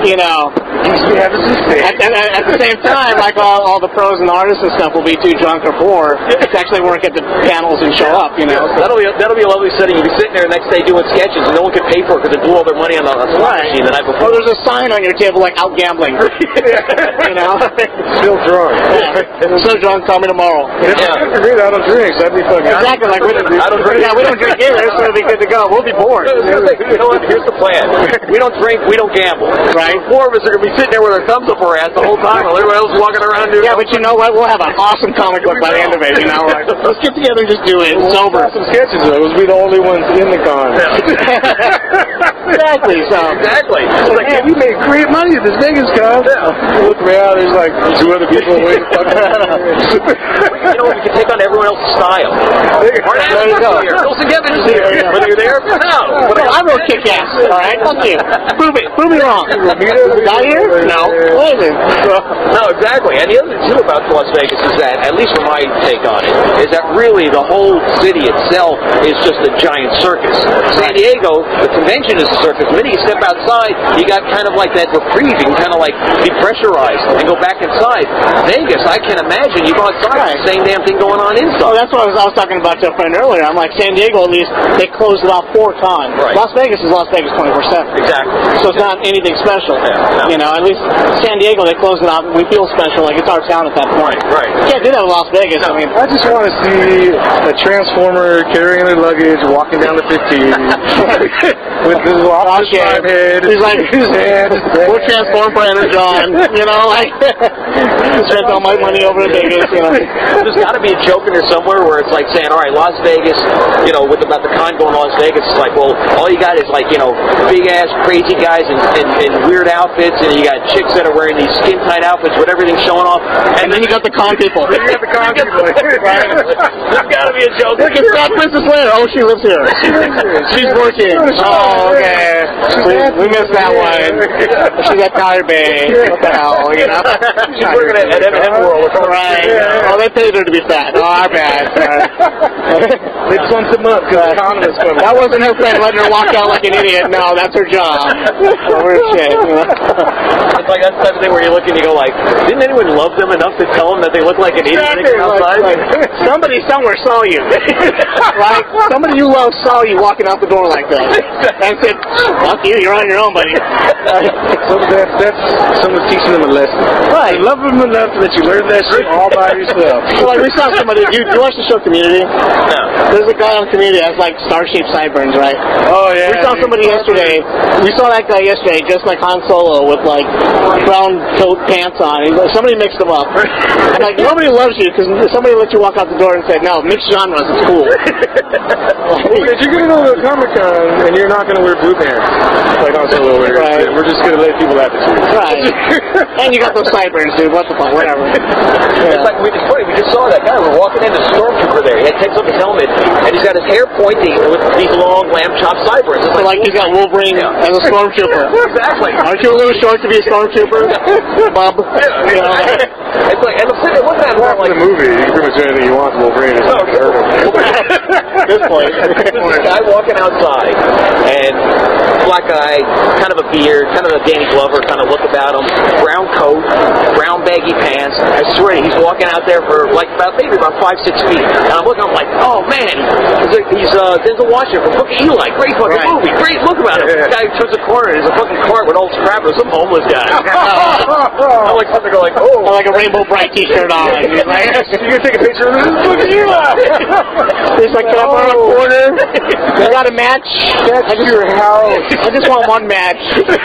at the same time, like all the pros and artists and stuff will be too drunk or poor to actually work at the panels and show up, So. That'll be a lovely setting. You'll be sitting there the next day doing sketches and no one can pay for it because they blew all their money on the slot machine the night before. Or there's a sign on your table like, "Out gambling." Still drunk. Yeah. So drunk, call me tomorrow. I don't drink, so that'd be fucking... Exactly, like, I don't drink. Yeah, we don't drink either, so it'll be good to go. We'll be bored. You know what? Here's the plan. We don't drink, we don't gamble. Right. Four of us are going to be sitting there with our thumbs up our ass the whole time while everybody else is walking around doing... Yeah, but you know what? We'll have an awesome comic book by the end of it, Like, let's get together and just do it. It's sober. Some sketches, though. We'll be the only ones in the con. Exactly, so... Exactly. It's like, we made great money at this Vegas con. Yeah. Look around, there's like 2 other people waiting. We can take on everyone else's style. Mark Adams is here. Wilson Gevin is here. Whether you're there, no. I wrote Kick-Ass, all right? Fuck you. Prove me wrong. Not here? No. No, exactly. And the other thing, too, about Las Vegas is that, at least from my take on it, is that really the whole city itself is just a giant circus. San Diego, the convention is a circus. The minute you step outside, you got kind of like that reprieve. You can kind of like depressurize and go back inside. Vegas, I can imagine you go outside, the same damn thing going on inside. Oh, that's what I was talking about to a friend earlier. I'm like, San Diego, at least, they closed it off 4 cons. Right. Las Vegas is Las Vegas 24/7. Exactly. So it's not anything special. Yeah, no. At least San Diego, they closed it off. We feel special, like it's our town at that point. Right. You can't do that with Las Vegas. No. I mean, I just want to see a transformer carrying their luggage, walking down the 15 with his lobster slime head. He's like, we're transformed for Energon. Spent all my money over in Vegas. There's got to be a joke in there somewhere where it's like saying, all right, Las Vegas, about the con going to Las Vegas, it's like, well, all you got is like, big ass crazy guys in weird outfits, and you got chicks that are wearing these skin tight outfits with everything showing off, and then you got the con people. There's got to be a joke. Look, it's not Princess Leia. Oh, she lives here. She's working. Oh, okay. We missed that one. She's at Tyler Bay. What the hell, She's working at M&M World. Right. Oh, they paid her to be fat. Oh, our bad. They plumped him up because the con was coming. That wasn't her friend letting her walk out like an idiot. No, that's her job. We're shit. It's like that type of thing where you look and you go like, didn't anyone love them enough to tell them that they look like an idiot when they come outside? Somebody somewhere saw you. Right? Somebody you love saw you walking out the door like that. And said, fuck you, you're on your own, buddy. So that's someone teaching them a lesson. Right. Love them enough that you learn that shit all by yourself. So like we saw somebody, you watch the show Community? No. There's a guy on Community that has like star-shaped sideburns, right? Oh, yeah. We saw somebody yesterday. We saw that guy yesterday just like Han Solo with like brown coat pants on. Somebody mixed them up. And like nobody loves you because somebody let you walk out the door and said, no, mixed genres, it's cool. If you're going to go to a Comic-Con and you're not going to wear blue pants, like Han Solo wears, we're just going to let people have it. Right. And you got those sideburns, dude. What the fuck? Whatever. It's like it's funny. We just saw that guy. We're walking into the stormtrooper there. He takes off his helmet and he's got his hair pointing with these long lamb chop sideburns. It's like he's got Wolverine as a stormtrooper. Exactly. Aren't you a little short to be a stormtrooper, Bob? It's like, and I'm sitting there looking at him like in the movie, you can pretty much do anything you want to Wolverine. At this point, this guy walking outside, and black guy, kind of a beard, kind of a Danny Glover kind of look about him, brown coat, brown baggy pants. I swear he's walking out there for like maybe about 5-6 feet, and I'm looking, I'm like, oh man, he's Denzel Washington from Book of Eli, great fucking movie, great look about him. The guy turns a corner, there's a fucking cart with old scrappers, some homeless guy. I'm like something to go like, oh, like a Rainbow Bright T-shirt on. He's like, you can take a picture of this Book of Eli. He's like, can I borrow a corner? I got a match. That's your house. I just want one match.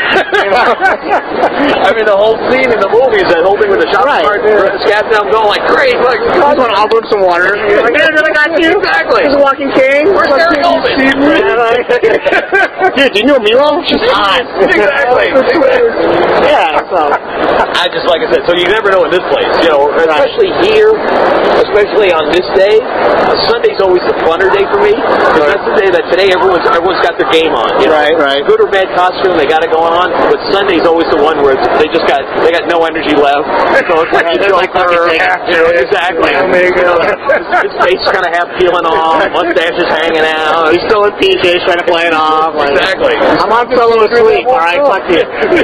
I mean, the whole scene in the movie is that whole thing with the shopping cart, scats down, going like, great, like, I just want to offer him some water. You're like, yeah, I got you. Exactly. This is Walking King. Where's Gary Oldman? Dude, do you know Milo? She's hot. Exactly. Yeah, so. I just, like I said, so you never know in this place, you know, especially here, especially on this day. Sunday's always the funner day for me, because that's the day that today everyone's got their game on. You know? Right. Good or bad costume, they got it going on, but Sunday's always the one where they got no energy left. So it's like the Joker. Exactly. His face kind of half peeling off, mustache is hanging out. He's still in PJs trying to play it off. Like, exactly. I'm on Solo asleep, alright, fuck you.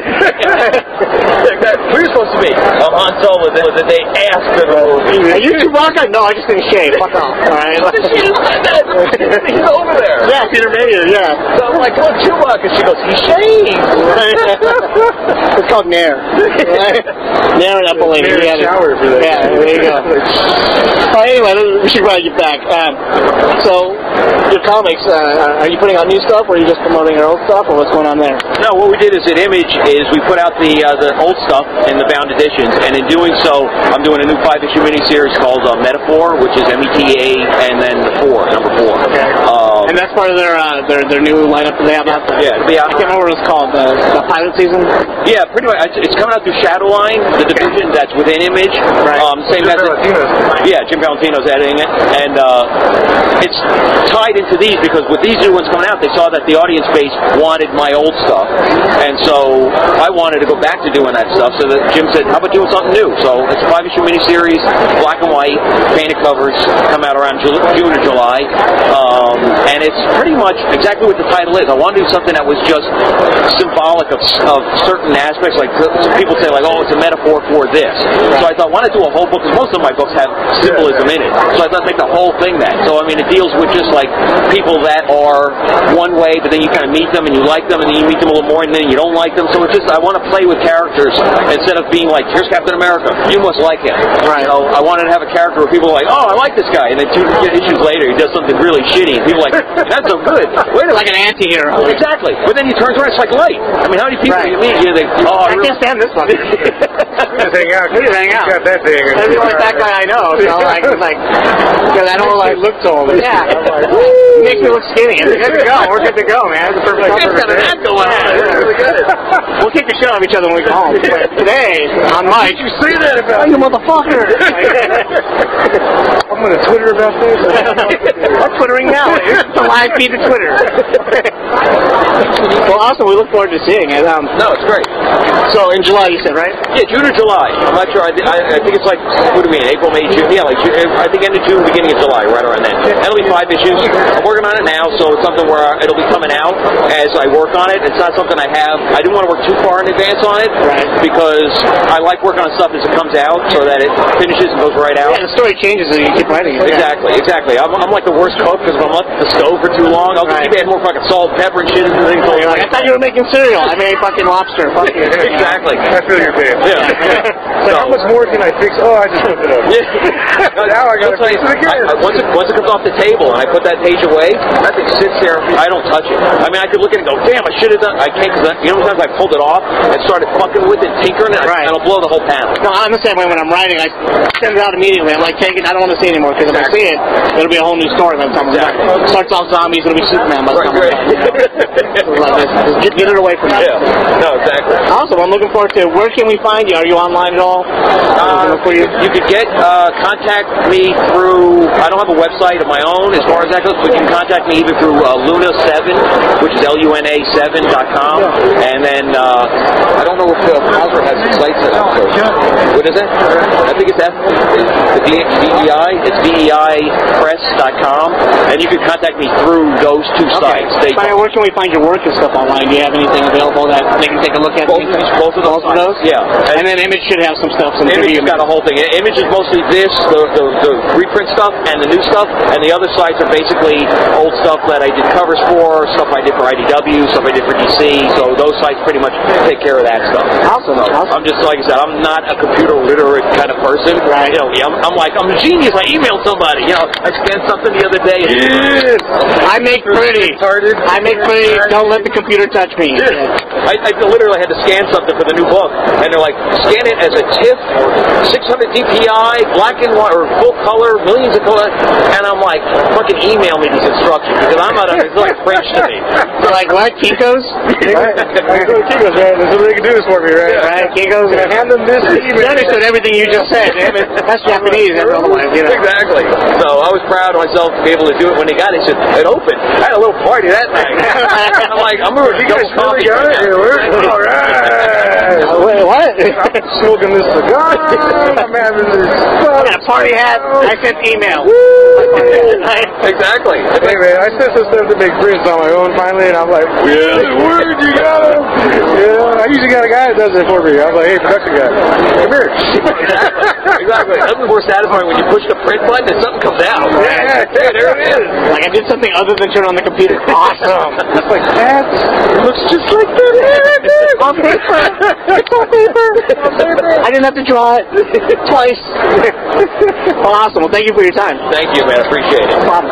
We're supposed to be on Solo that they asked the movie. Are you Chewbacca? No, I just didn't shave. Fuck off, alright? He's over there. Yeah, Peter Mayhew, yeah. So I'm like, look, Chewbacca. She goes, he shaved. It's called Nair. Nair and Epilation. Shower for that. Yeah, there you go. Anyway, we should probably get back. So, your comics, are you putting out new stuff, or are you just promoting your old stuff, or what's going on there? No, what we did is at Image is we put out the old stuff in the bound editions, and in doing so, I'm doing a new 5-issue miniseries called Metaphor, which is META, and then number 4. Okay. And that's part of their new lineup that they have out there. Yeah, it'll be out. I can't remember what it's called. The pilot season. Yeah, pretty much. It's coming out through Shadowline, the division that's within Image. Right. Same Jim as Valentino's. Yeah, Jim Valentino's editing it, and it's tied into these because with these new ones coming out, they saw that the audience base wanted my old stuff, and so I wanted to go back to doing that stuff. So that Jim said, "How about doing something new?" So it's a 5-issue miniseries, black and white, painted covers, come out around June or July, and it's pretty much exactly what the title is. I want to do something that was just symbolic of certain aspects. Like some people say, like, "Oh, it's a metaphor for this." So I thought, why not do a whole book? Because most of my books have symbolism in it. So I thought, make the whole thing that. So I mean, it deals with just like people that are one way, but then you kind of meet them and you like them, and then you meet them a little more, and then you don't like them. So it's just I want to play with characters instead of being like, "Here's Captain America, you must like him." Right. So I wanted to have a character where people are like, "Oh, I like this guy," and then 2 issues later, he does something really shitty, and people are like, "That's so good." Wait, like an anti-hero. Exactly. But then he turns around, it's like light. I mean, how many people do you meet? You think, "Oh, I can't stand this one." Just hang out. We just hang out. Got that thing. That'd be like that guy I know. So like, because I don't like look tall. Yeah. Makes me look skinny. It's good to go. We're good to go, man. It's a perfect cover. got an ad going on. It's really good. We'll kick the shit out of each other when we go home. But today, on Mike, You say that about you motherfucker. I'm going to Twitter about this. I'm Twittering now. It's a live feed to Twitter. Well, awesome. We look forward to seeing it. No, it's great. So in July, you said, right? Yeah, June or July. I'm not sure. I think it's like, what do we mean, April, May, June? Yeah, like I think end of June, beginning of July, right around then. It'll be 5 issues. I'm working on it now, so it's something where it'll be coming out as I work on it. It's not something I didn't want to work too far in advance on it, right? Because I like working on stuff as it comes out, so that it finishes and goes right out. Yeah, the story changes as you keep writing it. Exactly. I'm like the worst cook because if I'm left the stove for too long, I'll just keep adding more fucking salt, pepper, and shit into things. Like, I thought you were making cereal. I made fucking lobster. Fuck you. Exactly. I feel your pain. Yeah. So how much more can I fix? Oh, I just whipped it up. Now I gotta fix it again. Once it comes off the table and I put that page away, that thing sits there. I don't touch it. I mean, I could look at it and go, damn, I should have done. I can't because sometimes I pulled it off and started fucking with it, tinkering it, and I'll blow the whole panel. No, I'm the same way when I'm writing. I send it out immediately. I'm like, take it. I don't want to see it anymore because if I see it, it'll be a whole new story by the time I'm done. It starts off zombies, it'll be Superman by the time I'm done. Just get it away from me. Yeah. No, exactly. Awesome. I'm looking forward to it. Where can we find you? Are you online at all? You could contact me through. I don't have a website of my own as far as that goes, but you can contact me even through Luna7, which is LUNA7.com, and then I don't know if Hauser has a site set up. What is it? I think it's VEI. It's VEIpress.com, and you can contact me through those two sites. Where can we find your work and stuff online? Do you have anything available that they can take a look at? Both of those? Yeah. And then Image should have some stuff. Image has got a whole thing. Image is mostly this, the reprint stuff, and the new stuff, and the other sites are basically old stuff that I did covers for, stuff I did for IDW, stuff I did for DC, so those sites pretty much take care of that stuff. Awesome. I'm just, like I said, I'm not a computer literate kind of person. Right. You know, I'm a genius. I emailed somebody. You know, I scanned something the other day. I make pretty. Don't let the computer touch me. I literally had to scan something for the new book, and they're like, scan it as a TIFF, 600 DPI, black and white, or full color, millions of color, and I'm like, fucking email me these instructions, because I'm not, it's like French to me. So like, what, Kinko's? Kinko's, right? That's what they can do this for me, right? Yeah. Right, Kinko's. Hand them this email. You understood everything you just said. That's Japanese, otherwise, you know. Exactly. So I was proud of myself to be able to do it when they got it. It opened. I had a little party that night. I'm like, I'm going to double coffee right now. All right. Wait, what? I'm smoking this cigar. I'm having this stuff. I got a party hat. I sent email. Exactly. Hey, man, I sent some stuff to make prints on my own finally, and I'm like, really? Word, you got him? Yeah, I usually got a guy that does it for me. I'm like, hey, production guy, come here. Exactly. Nothing more satisfying when you push the print button and something comes out. Yeah, there it is. Like I did something other than turn on the computer. Awesome. It's like that. It looks just like that. On paper. It's on paper. I didn't have to draw it twice. Well, awesome. Well, thank you for your time. Thank you, man. Appreciate it. No problem.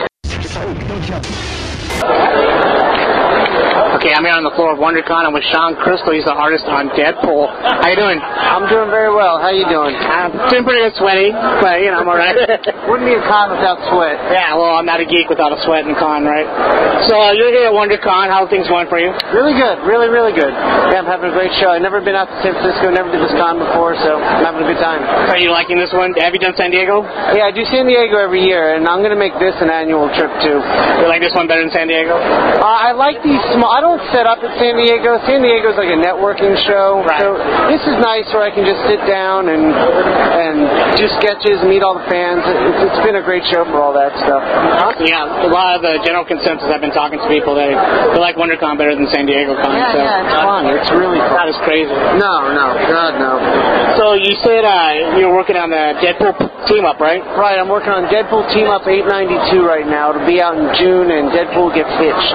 Okay, I'm here on the floor of WonderCon. I'm with Sean Crystal. He's the artist on Deadpool. How you doing? I'm doing very well. How you doing? I'm doing pretty good, sweaty, but you know I'm all right. Wouldn't be a con without sweat. Yeah, well, I'm not a geek without a sweat and con, right? So you're here at WonderCon. How are things going for you? Really good. Really, really good. Yeah, I'm having a great show. I've never been out to San Francisco. Never did this con before, so I'm having a good time. Are you liking this one? Have you done San Diego? Yeah, I do San Diego every year, and I'm going to make this an annual trip too. You like this one better than San Diego? I like these small. I don't set up at San Diego. San Diego's like a networking show. Right. So this is nice where I can just sit down and do sketches, meet all the fans. It's been a great show for all that stuff. Yeah, a lot of the general consensus I've been talking to people, they like WonderCon better than San Diego Con. Yeah, so. yeah, it's fun. It's really fun. Not as crazy. No, God, no. So you said you're working on the Deadpool team-up, right? Right, I'm working on Deadpool Team Up 892 right now. It'll be out in June, and Deadpool gets hitched.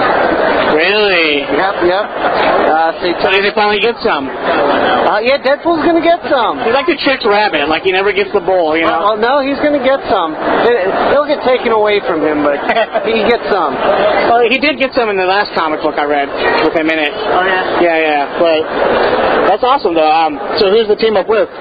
Really? Yep. So did they finally get some? Yeah, Deadpool's gonna get some. He's like the tricked rabbit, like he never gets the bowl, you know? Well, no, he's gonna get some. They'll get taken away from him, but he gets some. Well, he did get some in the last comic book I read with him in it. Oh, yeah? Yeah, but that's awesome, though. So who's the team up with?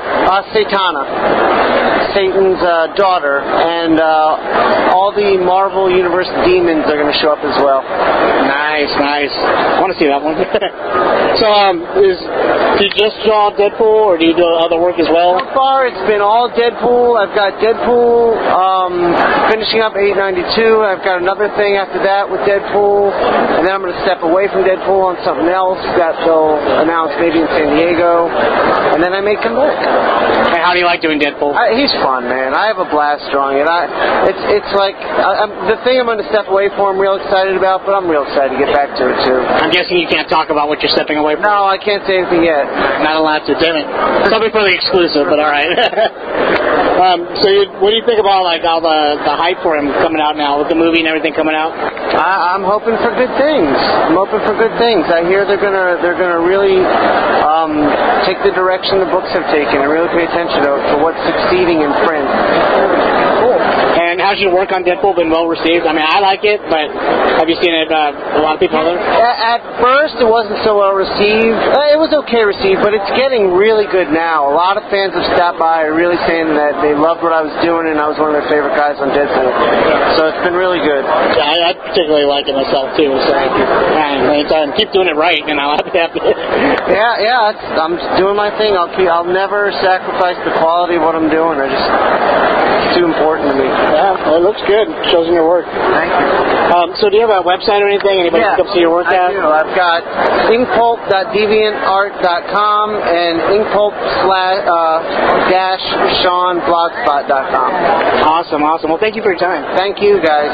Satana. Satan's daughter, and all the Marvel Universe demons are going to show up as well. Nice. I want to see that one. So, do you just draw Deadpool, or do you do other work as well? So far, it's been all Deadpool. I've got Deadpool finishing up 892. I've got another thing after that with Deadpool, and then I'm going to step away from Deadpool on something else that they'll announce maybe in San Diego, and then I may come back. And how do you like doing Deadpool? He's fun, man. I have a blast drawing it. It's like the thing I'm going to step away from. I'm real excited about, but I'm real excited to get back to it too. I'm guessing you can't talk about what you're stepping away from. No, I can't say anything yet. Not allowed to. Damn it. Something for the exclusive, but all right. What do you think about like all the hype for him coming out now with the movie and everything coming out? I'm hoping for good things. I hear they're gonna really take the direction the books have taken and really pay attention to what's succeeding in print. Cool. And how's your work on Deadpool been well received? I mean, I like it, but have you seen it a lot of people other? At first, it wasn't so well received. It was okay received, but it's getting really good now. A lot of fans have stopped by really saying that they loved what I was doing, and I was one of their favorite guys on Deadpool. So it's been really good. Yeah, I particularly like it myself, too. So and keep doing it right, and I'll have to have it. Yeah, I'm just doing my thing. I'll never sacrifice the quality of what I'm doing. It's too important to me. Yeah, well, it looks good. It shows in your work. Thank you. So do you have a website or anything? Anybody can come see your work I do. I've got inkpulp.deviantart.com and inkpulp/seanblogspot.com. Awesome. Well, thank you for your time. Thank you, guys.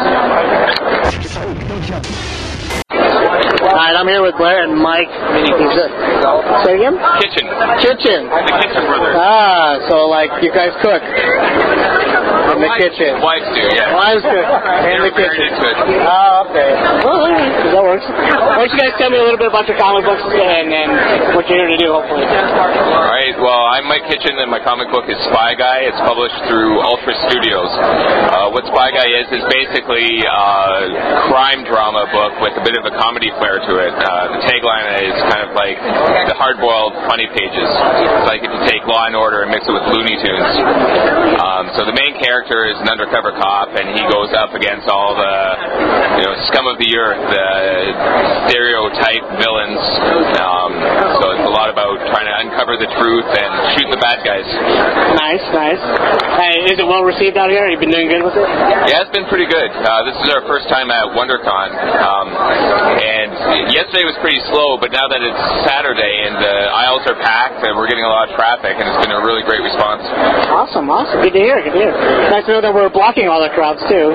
Alright, I'm here with Blair and Mike. Say again? Kitchen. The Kitchen Brothers. So like you guys cook in the kitchen. Wives do, yeah. Wives cook in the kitchen. Oh, okay. Well, that works. Why don't you guys tell me a little bit about your comic books and what you're here to do, hopefully. Alright, well, I'm Mike Kitchen and my comic book is Spy Guy. It's published through Ultra Studios. What Spy Guy is basically a crime drama book with a bit of a comedy flair to it. The tagline is kind of like the hard-boiled funny pages. It's like if you take Law and Order and mix it with Looney Tunes. So the main character is an undercover cop, and he goes up against all the scum of the earth, the stereotype villains. So it's a lot about trying to uncover the truth and shoot the bad guys. Nice. Hey, is it well received out here? Have you been doing good with it? Yeah, it's been pretty good. This is our first time at WonderCon. And yesterday was pretty slow, but now that it's Saturday and the aisles are packed and we're getting a lot of traffic, and it's been a really great response. Awesome. Good to hear. Nice to know that we're blocking all the crowds, too.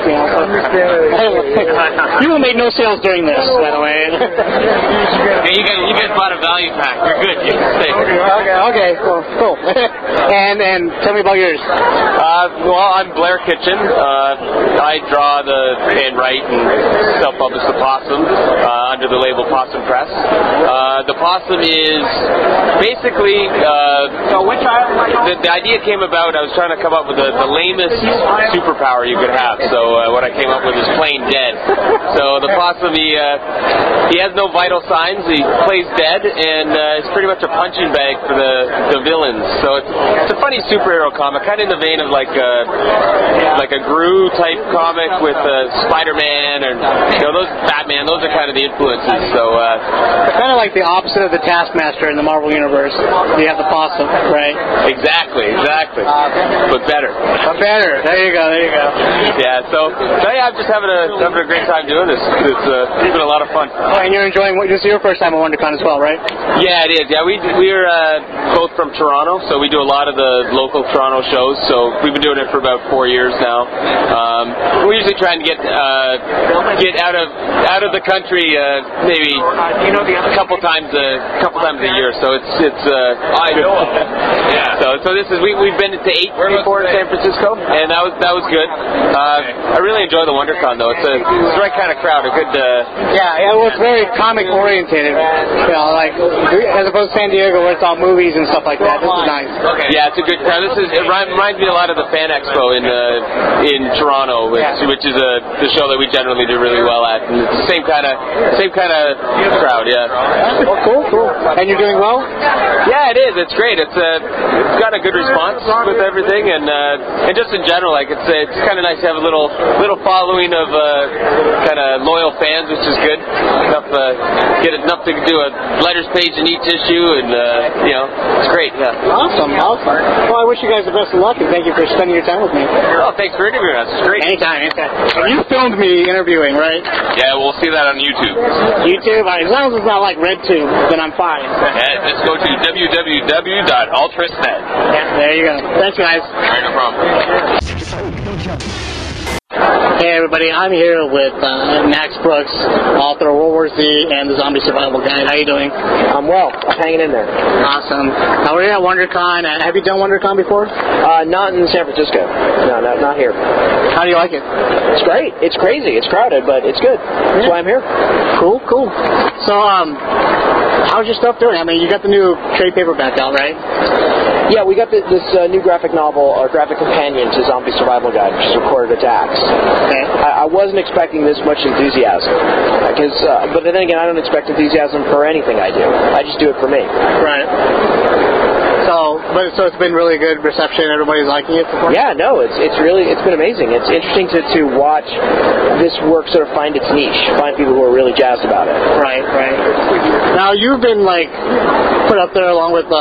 You will make no sales during this, by the way. Hey, you guys bought a value pack. You're good. You can stay. Okay, cool. And tell me about yours. Well, I'm Blair Kitchen. I draw and write and self-publish the Possum under the label Possum Press. The Possum is basically the idea came about. I was trying to come up with the lamest superpower you could have. So what I came up with is plain dead. So the Possum, he has no vital signs. He plays dead, and it's pretty much a punching bag for the villains. So it's a funny superhero comic, kind of in the vein of like a Gru type comic with Spider-Man and those Batman. Those are kind of the influences. So it's kind of like the opposite of the Taskmaster in the Marvel Universe. You have the Possum, right? Exactly. But better. There you go. Yeah. So yeah, I'm just having a great time doing this. It's been a lot of fun. And you're enjoying this is your first time at WonderCon as well, right? Yeah, it is. Yeah, we're both from Toronto, so we do a lot of the local Toronto shows. So we've been doing it for about 4 years now. We're usually trying to get out of the country maybe a couple times a year. So it's I know. Yeah. So this is we've been to 8 before in San Francisco, and that was good. I really enjoy the WonderCon though. It's the right kind of crowd. A good. Well, it's very comic oriented. Like as opposed to San Diego where it's all movies and stuff like that. This is nice. Okay. Yeah, it's a good crowd. It reminds me a lot of the Fan Expo in Toronto, which is the show that we generally do really well at. And it's the same kind of crowd. Yeah. Well, cool. And you're doing well? Yeah, it is. It's great. It's got a good response with everything, and just in general, like it's kind of nice to have a little following of kind of loyal fans, which is good. Get enough to do a letters page in each issue, and it's great. Yeah. Awesome. Well, I wish you guys the best of luck, and thank you for spending your time with me. Oh, thanks for interviewing us. It's great. Anytime. And you filmed me interviewing, right? Yeah, we'll see that on YouTube. YouTube? As long as it's not like RedTube, then I'm fine. Yeah, let's go to www.ultras.net. Yeah, there you go. Thanks, guys. All right, no problem. Hey everybody, I'm here with Max Brooks, author of World War Z and the Zombie Survival Guide. How are you doing? I'm well. I'm hanging in there. Awesome. Now we're here at WonderCon. Have you done WonderCon before? Not in San Francisco. No, not here. How do you like it? It's great. It's crazy. It's crowded, but it's good. That's why I'm here. Cool. So, how's your stuff doing? I mean, you got the new trade paperback out, right? Yeah, we got this new graphic novel, or graphic companion to Zombie Survival Guide, which is Recorded Attacks. Okay. I wasn't expecting this much enthusiasm, but then again, I don't expect enthusiasm for anything I do. I just do it for me. Right. So it's been really good reception. Everybody's liking it so far? Yeah, no, it's been amazing. It's interesting to watch this work sort of find its niche, find people who are really jazzed about it. Right. Now you've been put up there along with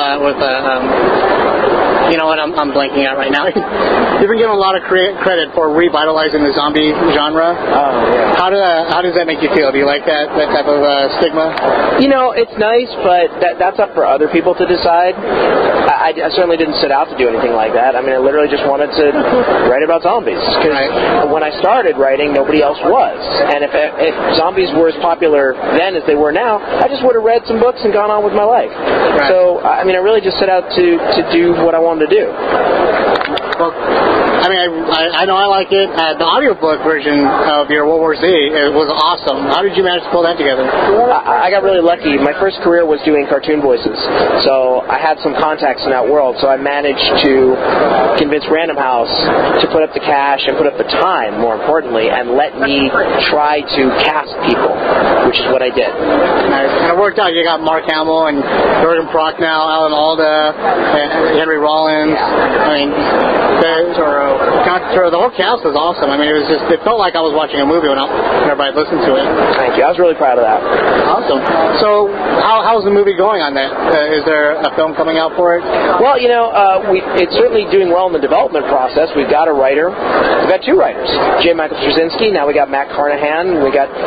you know what I'm blanking out right now. You've been given a lot of credit for revitalizing the zombie genre. Oh, yeah. How does that make you feel? Do you like that type of stigma? You know, it's nice, but that's up for other people to decide. I certainly didn't set out to do anything like that. I mean, I literally just wanted to write about zombies. Because when I started writing, nobody else was. And if zombies were as popular then as they were now, I just would have read some books and gone on with my life. Right. So, I mean, I really just set out to do what I wanted to do. Well, I mean, I know I like it. The audiobook version of your World War Z was awesome. How did you manage to pull that together? I got really lucky. My first career was doing cartoon voices, so I had some contacts in that world, so I managed to convince Random House to put up the cash and put up the time, more importantly, and let me try to cast people, which is what I did. Nice. And it worked out. You got Mark Hamill and Jurgen Prochnow, Alan Alda, Henry Rollins. I mean, the whole cast was awesome. I mean, it felt like I was watching a movie when everybody listened to it. Thank you. I was really proud of that. Awesome. So, how's the movie going on that? Is there a film coming out for it? Well, you know, it's certainly doing well in the development process. We've got a writer. We've got two writers. J. Michael Straczynski. Now we got Matt Carnahan. We got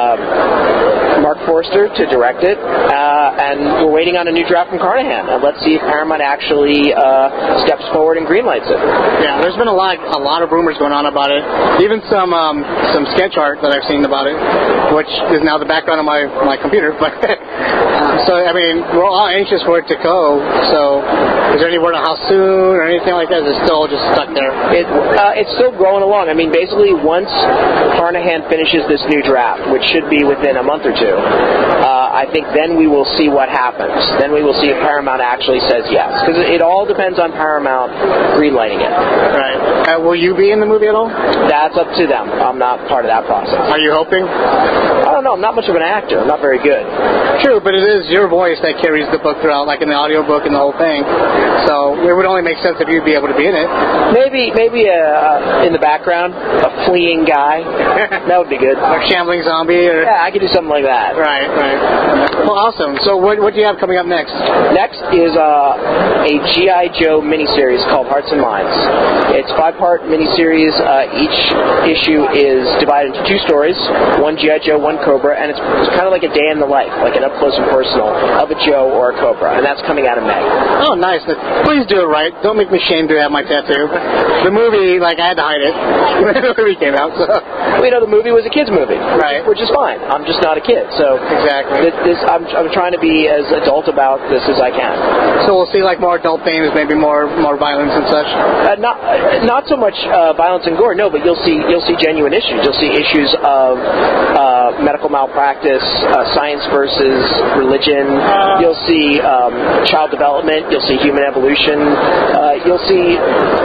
Mark Forster to direct it. And we're waiting on a new draft from Carnahan. And let's see if Paramount actually steps forward and greenlights it. Yeah, there's been a lot of rumors going on about it. Even some sketch art that I've seen about it, which is now the background of my computer. But so I mean, we're all anxious for it to go. So is there any word on how soon or anything like that? Is it still just stuck there? It's still growing along. I mean, basically, once Carnahan finishes this new draft, which should be within a month or two, I think then we will see what happens. Then we will see if Paramount actually says yes. Because it all depends on Paramount greenlighting it. Right. Will you be in the movie at all? That's up to them. I'm not part of that process. Are you hoping? I don't know. I'm not much of an actor. I'm not very good. True, but it is your voice that carries the book throughout, like in the audiobook and the whole thing. So it would only make sense if you'd be able to be in it. Maybe in the background, a fleeing guy. That would be good. Or shambling zombie. Or... Yeah, I could do something like that. Right. Well, awesome. So what do you have coming up next? Next is a G.I. Joe miniseries called Hearts and Minds. It's a 5-part miniseries. Each issue is divided into 2 stories, one G.I. Joe, one Cobra, and it's kind of like a day in the life, like an up-close and personal of a Joe or a Cobra, and that's coming out in May. Oh, nice. Please do it right. Don't make me ashamed to have my tattoo. The movie, I had to hide it when the movie came out. So. Well, you know, the movie was a kid's movie, right? Which is fine. I'm just not a kid, so exactly. I'm trying to be as adult about this as I can. So we'll see more adult themes, maybe more violence and such. Not so much violence and gore, no, but you'll see genuine issues. You'll see issues of medical malpractice, science versus religion. You'll see child development. You'll see human evolution. You'll see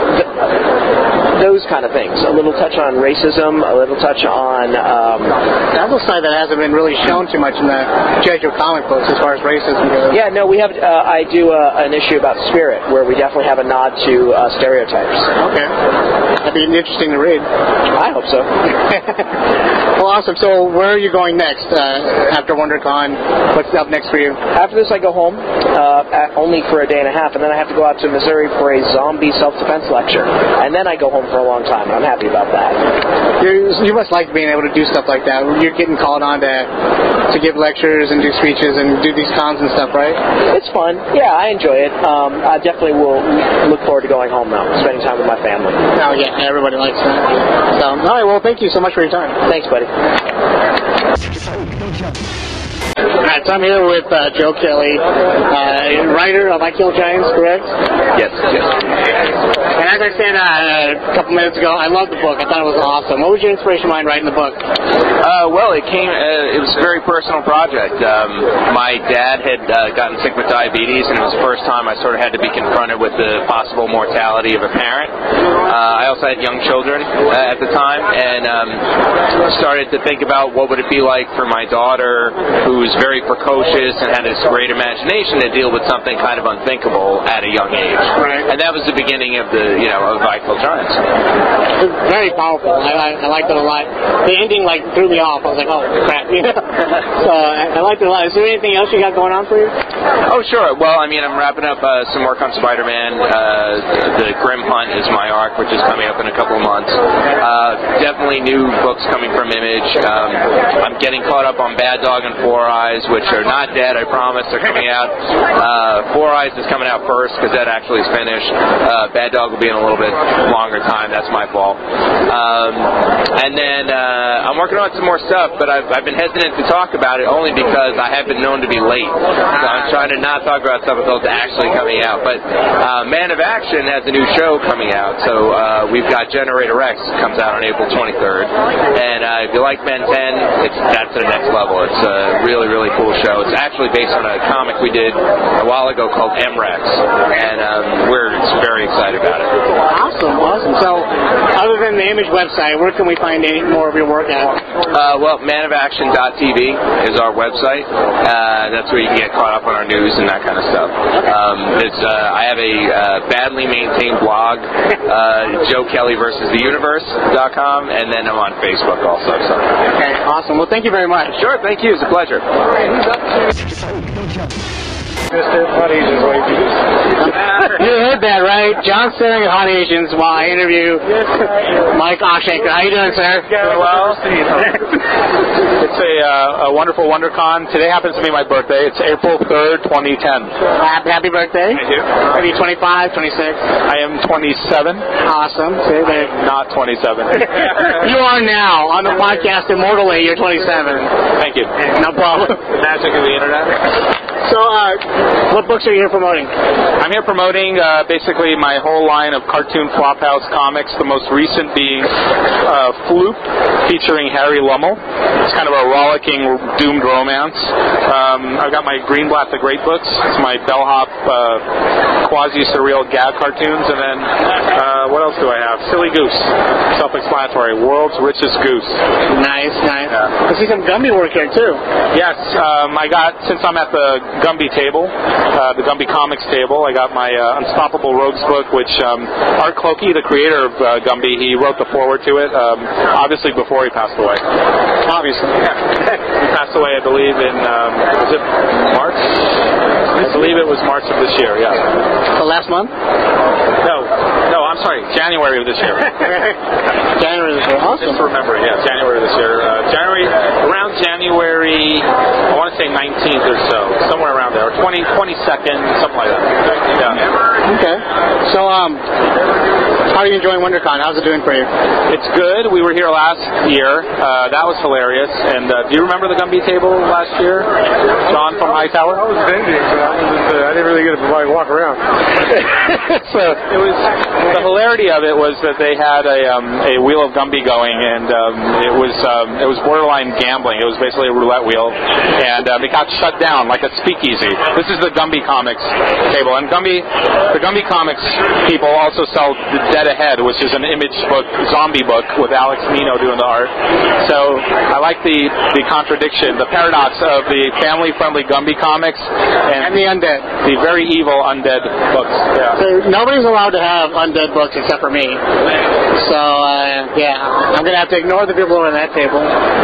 those kind of things. A little touch on racism. A little touch on. That's a side that hasn't been really shown too much in the G.I. Joe comic books as far as racism goes. Yeah, no, we have. I do an issue about Spirit where we definitely have a nod to stereotypes. Okay. That'd be interesting to read. I hope so. Well, awesome. So where are you going next after WonderCon? What's up next for you? After this, I go home only for a day and a half, and then I have to go out to Missouri for a zombie self-defense lecture. And then I go home for a long time, and I'm happy about that. You must like being able to do stuff like that. You're getting called on to give lectures and do speeches and do these cons and stuff, right? It's fun. Yeah, I enjoy it. I definitely will look forward to going home now, spending time with my family. Oh, yeah, everybody likes that. So, all right, well, thank you so much for your time. Thanks, buddy. Alright, so I'm here with Joe Kelly, writer of I Kill Giants, correct? Yes. And as I said a couple minutes ago, I love the book. I thought it was awesome. What was your inspiration behind writing the book? Well, it was a very personal project. My dad had gotten sick with diabetes, and it was the first time I sort of had to be confronted with the possible mortality of a parent. I also had young children at the time, and started to think about what would it be like for my daughter, who's very precocious and had this great imagination, to deal with something kind of unthinkable at a young age. Right. And that was the beginning of of I Kill Giants. It was very powerful. I liked it a lot. The ending threw me off. I was like, oh crap, So I liked it a lot. Is there anything else you got going on for you? Oh sure. Well, I mean, I'm wrapping up some work on Spider-Man. The Grim Hunt is my arc, which is coming up in a couple of months. Definitely new books coming from Image. I'm getting caught up on Bad Dog and Four Eyes, which are not dead, I promise. They're coming out. Four Eyes is coming out first because that actually is finished. Bad Dog will be in a little bit longer time. That's my fault. And then I'm working on some more stuff, but I've been hesitant to talk about it only because I have been known to be late. So I'm trying to not talk about stuff until it's actually coming out. But Man of Action has a new show coming out. So we've got Generator X comes out on April 23rd. And if you like Ben 10, that's the next level. It's a really, really cool show. It's actually based on a comic we did a while ago called M-Rex. And we're very excited about it. Awesome. So, other than the Image website, where can we find any more of your work at? Well, manofaction.tv is our website. That's where you can get caught up on our news and that kind of stuff. I have a badly maintained blog, JoeKellyVersusTheUniverse.com, and then I'm on Facebook also. So. Okay, awesome. Well, thank you very much. Sure, thank you. It's a pleasure. You heard that, right? John Sterling of Hot Asians while I interview Mike Oshaker. How you doing, sir? Doing well. It's a wonderful WonderCon. Today happens to be my birthday. It's April 3rd, 2010. Happy birthday. Thank you. Are you 25, 26? I am 27. Awesome. I'm not 27. You are now. On the podcast Immortally, you're 27. Thank you. No problem. The magic of the internet. So, what books are you here promoting? I'm here promoting basically my whole line of cartoon Flophouse comics, the most recent being Floop, featuring Harry Lummel. It's kind of a rollicking, doomed romance. I've got my Greenblatt the Great books. It's my bellhop, quasi-surreal gag cartoons. And then, what else do I have? Silly Goose, self-explanatory, World's Richest Goose. Nice. Yeah. I see some Gumby work here, too. Yes, since I'm at the Gumby table, the Gumby Comics table, I got my Unstoppable Rogues book, which Art Clokey, the creator of Gumby, he wrote the foreword to it, obviously before he passed away. Obviously. Yeah. He passed away, I believe, in, was it March? I believe it was March of this year, yeah. So last month? No, I'm sorry, January of this year. January of this year, awesome. Just to remember, yeah, January of this year. Around January, I want to say 19th or so, somewhere around there, or 22nd, something like that. Yeah. Okay. So, how are you enjoying WonderCon? How's it doing for you? It's good. We were here last year. That was hilarious. And do you remember the Gumby table last year? John from Hightower? I was vending, but I didn't really get to walk around. So it was the hilarity of it was that they had a wheel of Gumby going, and it was borderline gambling. It was basically a roulette wheel, and it got shut down like a speakeasy. This is the Gumby Comics table, and the Gumby Comics people also sell The Dead Ahead, which is an Image book, zombie book with Alex Nino doing the art. So I like the contradiction, the paradox of the family-friendly Gumby Comics and the undead, the very evil undead books. Yeah. So nobody's allowed to have undead books except for me. So yeah, I'm gonna have to ignore the people over at that table.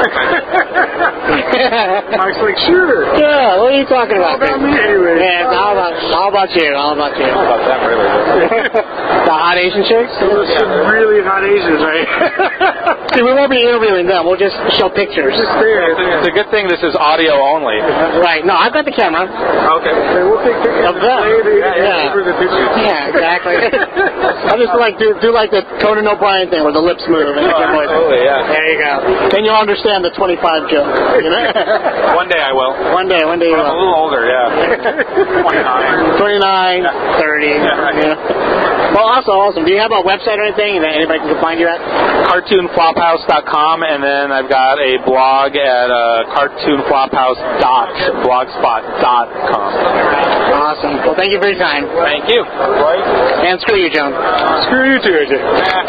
Mike's like, sure. Yeah, what are you talking about? How about me anyway? Yeah, how about you? How about them, really? The hot Asian chicks? Those are really hot Asians, right? See, we won't be interviewing them. We'll just show pictures. It's a good thing this is audio only. Right. No, I've got the camera. Okay. We'll take pictures of them. Yeah, exactly. I just do like the Conan O'Brien thing where the lips move. And absolutely, yeah. There you go. Then you'll understand the 25 joke. You know? One day I will. One day you will. I'm a little older, yeah. 29. 29, yeah. 30. Yeah. Well, That's awesome. Do you have a website or anything that anybody can find you at? CartoonFlophouse.com, and then I've got a blog at cartoonflophouse.blogspot.com. Awesome. Well, thank you for your time. Thank you. And screw you, John. Screw you too, AJ.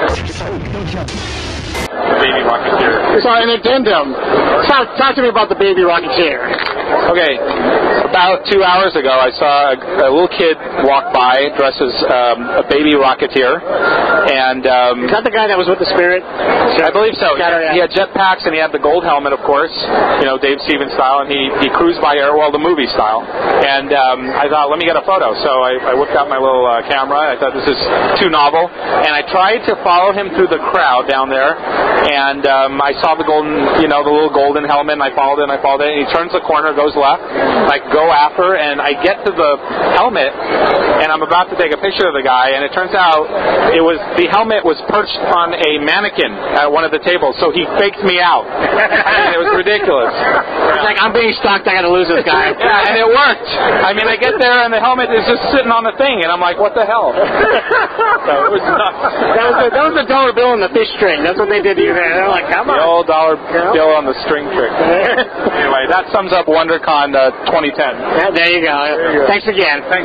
Baby Rocketeer. It's an addendum. Talk to me about the Baby Rocketeer. Okay, about 2 hours ago, I saw a little kid walk by dressed as a baby Rocketeer, and is that the guy that was with the Spirit? I believe so. He had jetpacks and he had the gold helmet, of course, Dave Stevens style, and he cruised by air, the movie style. And I thought, let me get a photo. So I whipped out my little camera. I thought this is too novel, and I tried to follow him through the crowd down there. And I saw the golden, the little golden helmet, and I followed it, and he turns the corner, goes left, I go after, and I get to the helmet, and I'm about to take a picture of the guy, and it turns out the helmet was perched on a mannequin at one of the tables, so he faked me out. It was ridiculous. It's like, I'm being stalked, I gotta lose this guy. Yeah, and it worked. I mean, I get there, and the helmet is just sitting on the thing, and I'm like, what the hell? So it was nuts. That was the dollar bill and the fish string. That's what they did to you there. They're like, come on. The old dollar bill on the string trick. Anyway, that sums up WonderCon 2010. Yeah, there you go. Thanks again. Thanks.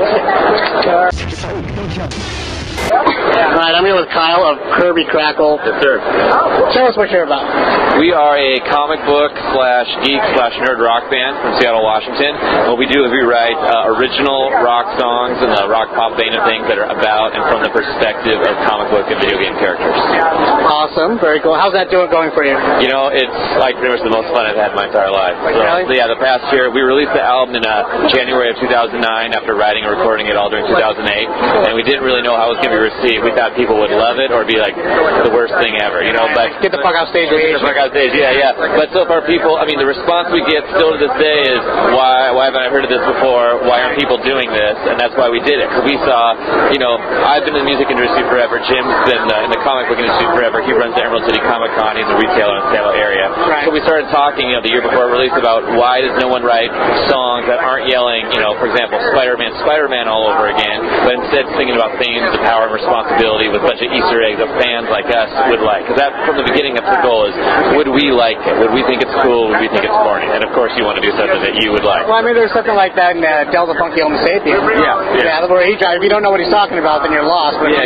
All right, I'm here with Kyle of Kirby Crackle. Yes, sir. Tell us what you're about. We are a comic book /geek/nerd rock band from Seattle, Washington. What we do is we write original rock songs and the rock pop vein of things that are about and from the perspective of comic book and video game characters. Awesome. Very cool. How's that going for you? It's like pretty much the most fun I've had in my entire life. Really? Yeah, the past year, we released the album in January of 2009 after writing and recording it all during 2008, and we didn't really know how it was going to be received. We thought people would love it or be like the worst thing ever, but get the fuck off stage. Get the fuck off stage, yeah. But so far people, the response we get still to this day is, why haven't I heard of this before? Why aren't people doing this? And that's why we did it. Because we saw, I've been in the music industry forever. Jim's been in the comic book industry forever. He runs the Emerald City Comic Con. He's a retailer in the Seattle area. Right. So we started talking, the year before release about why does no one write songs that aren't yelling, for example, Spider-Man all over again, but instead singing about themes of power and responsibility with a bunch of Easter eggs that fans like us would like. Because that, from the beginning, that's the goal is, would we like it? Would we think it's cool? Would we think it's corny? And of course you want to do something that you would like. Well, there's something like that in Delta Funky Homo Sapien. Yeah. Where he drives. If you don't know what he's talking about, then you're lost. But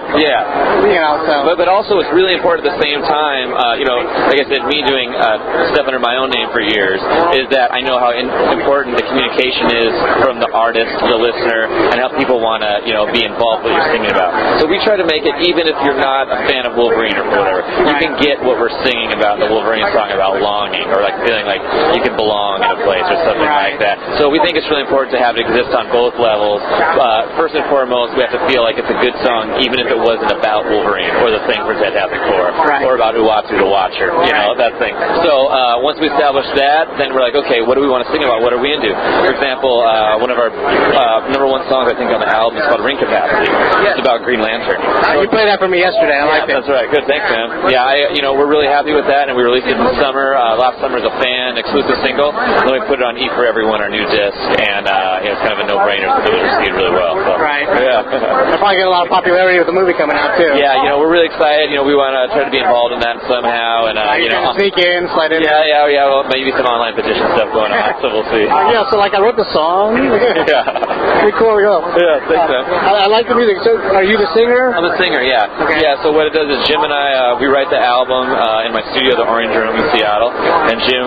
But also it's really important at the same time, like I said, me doing stuff under my own name for years, is that I know how important the communication is from the artist to the listener and how people want to, be involved with what you're singing about. So we try to make it, even if you're not a fan of Wolverine or whatever, you can get what we're singing about in the Wolverine song about longing or like feeling like you can belong in a place or something like that. So we think it's really important to have it exist on both levels. First and foremost, we have to feel like it's a good song, even if it wasn't about Wolverine or the thing for Fantastic Four or about Uatu the Watcher, that thing. So once we establish that, then we're like, okay, what do we want to sing about? What are we into? For example, one of our number one songs I think on the album is called Ring Capacity. It's about Green Lantern. You played that for me yesterday. I liked it. That's right. Good. Thanks, man. Yeah, we're really happy with that, and we released it in the summer. Last summer as a fan exclusive single. And then we put it on E for Everyone, our new disc, and it's kind of a no-brainer. It was received really well. So. Right. Yeah. They're probably getting a lot of popularity with the movie coming out too. Yeah, we're really excited. We want to try to be involved in that somehow, and sneak in, slide in. Yeah. Well, maybe some online petition stuff going on. So we'll see. So I wrote the song. Yeah. Pretty cool. Yeah, thanks, man. I like the music. So, are you the singer? I'm the singer. Yeah. Okay. Yeah. So what it does is Jim and I we write the album in my studio, the Orange Room in Seattle, and Jim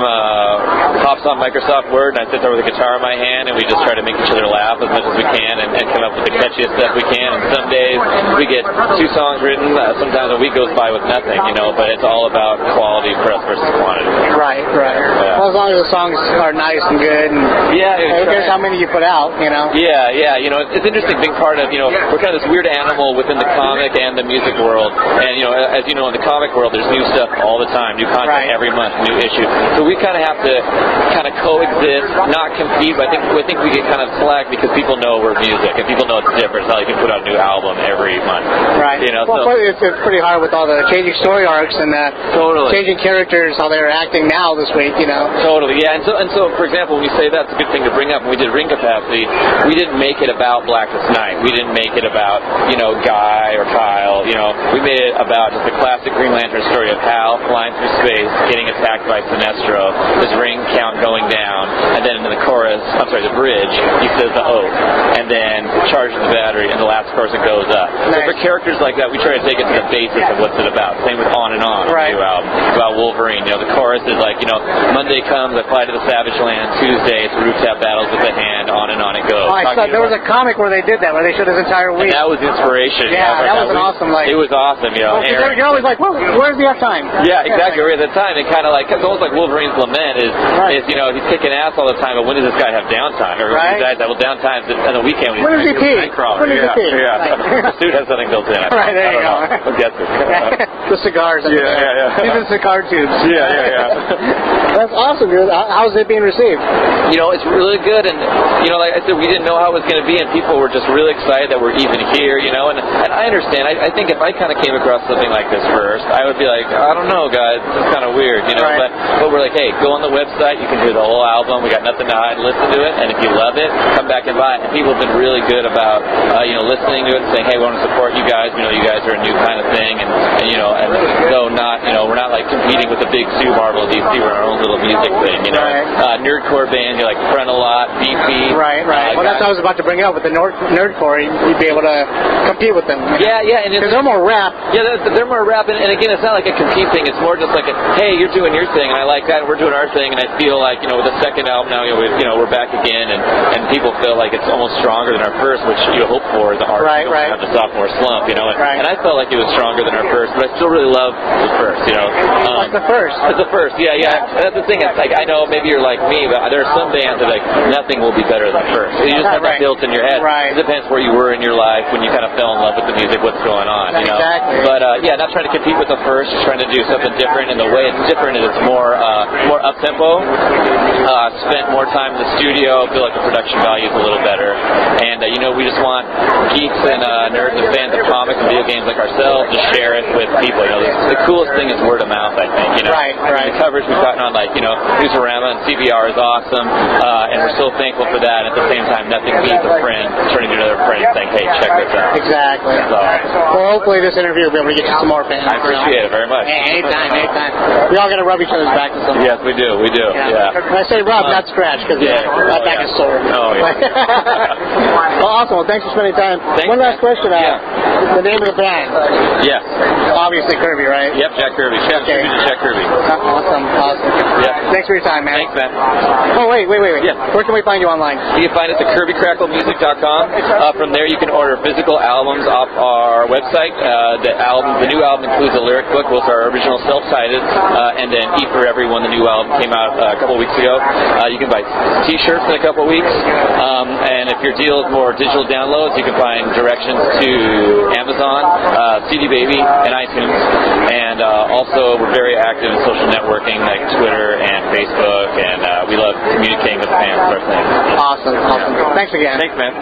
pops on Microsoft Word, and I sit there with a guitar in my hand, and we just try to make each other laugh as much as we can, and come up with the catchiest stuff we can. And some days we get 2 songs written. Sometimes a week goes by with nothing, but it's all about quality for us versus quantity. Right. Yeah. Well, as long as the songs are nice and good, and who cares how many you put out, Yeah. It's interesting being part of, we're kind of this weird animal within the comic and the music world, and as you know, in the comic world, there's new stuff all the time, new content every month, new issue. So we kind of have to kind of coexist, not compete. But I think we get kind of slack because people know we're music and people know it's different. It's not like you can put out a new album every month. Right. You know, well, it's pretty hard with all the changing story arcs and changing characters, how they're acting now this week, you know. Totally, yeah. And so, for example, when you say that's a good thing to bring up, when we did Ring Capacity, we didn't make it about Blackest Night. We didn't make it about, Guy or Kyle. We made it about just the classic Green Lantern story of Hal flying through space, getting attacked by Sinestro, his ring count going down, and then in the bridge, he says the oath, and then charges the battery, and the last chorus it goes up. Nice. So for characters like that, we try to take it to the basis of what's it about. Same with On and On, right. The new album, about Wolverine. The chorus is like, Monday comes, I fly to the Savage Land. Tuesday, it's rooftop battles with the hand. On and on it goes. Oh, I saw there was a comic where they did that, where they showed his entire week. And that was inspiration. Yeah, that was an awesome. It was awesome. You're always like, well, where's the time? Yeah, exactly. At the time, it kind of like, it's almost like Wolverine's lament is he's kicking ass all the time, but when does this guy have downtime? Or right. Guys that downtime on the weekend when he's doing Nightcrawler. When does he pee? Yeah. The suit has something built in. Right, there you go. Who gets it? The cigars. Yeah. Even cigar tubes. Yeah. That's awesome, dude. How's it being received? It's really good, and like I said, we didn't know how it was going to be, and people were just really excited that we're even here, and I understand. I think if I kind of came across something like this first, I would be like, I don't know, guys, this is kind of weird, Right. But we're like, hey, go on the website, you can hear the whole album, we got nothing to hide, listen to it, and if you love it, come back and buy it. And people have been really good about, listening to it and saying, hey, we want to support you guys, you guys are a new kind of thing, and though not, we're not like competing with the big two Marvel DC, we're our own little music thing, Right. Nerdcore band, like Frontalot, Beefy. Right. Well, that's what I was about to bring up with the Nerdcore. You'd be able to compete with them. Yeah, because they're more rap. Yeah, they're more rap, and again, it's not like a compete thing. It's more just like hey, you're doing your thing, and I like that, and we're doing our thing, and I feel like with the second album now, we're back again, and people feel like it's almost stronger than our first, which you hope for the art. Right. Have the sophomore slump, Right. And I felt like it was stronger than our first, but I still really love the first, Like the first. It's the first, yeah. And that's the thing. It's like I know maybe you're like me, but there are some bands that like nothing will be better than first. So you just have that built in your head. Right. It depends where you were in your life when you kind of fell in love with the music, what's going on, Exactly. But not trying to compete with the first, just trying to do something different. And the way it's different is it's more up tempo. Spent more time in the studio. Feel like the production value is a little better. And we just want geeks and nerds and fans of comics and video games like ourselves to share it with people. The coolest thing is word of mouth, I think. Right. The coverage we've gotten on Newsarama and CBR is awesome, and we're so thankful for that. At the same time, nothing beats a friend turning to another friend saying, hey, check this out. Exactly. So, well, hopefully this interview will be able to get you some more fans. I appreciate it very much. Hey, anytime. We all got to rub each other's back to something. Yes, we do. Yeah. When I say rub, not scratch, because my back is sore. Oh, yeah. Well, awesome. Well, thanks for spending time. One last question. The name of the band. Yes. Obviously Kirby, right? Yep, Jack Kirby. Jack Kirby. Awesome. Yeah. Thanks for your time, man. Thanks, man. Oh, wait. Yeah. Where can we find you online? You can find us at KirbyCrackleMusic.com. From there, you can order physical albums off our website. The new album includes a lyric book, both our original self-titled, and then E for Everyone, the new album came out a couple weeks ago. You can buy T-shirts in a couple weeks. And if your deal is more digital downloads, you can find directions to Amazon, CD Baby, and iTunes. And also, we're very active in social networking like Twitter and Facebook, and we love communicating with fans with our things. Awesome. Thanks again. Thanks, man.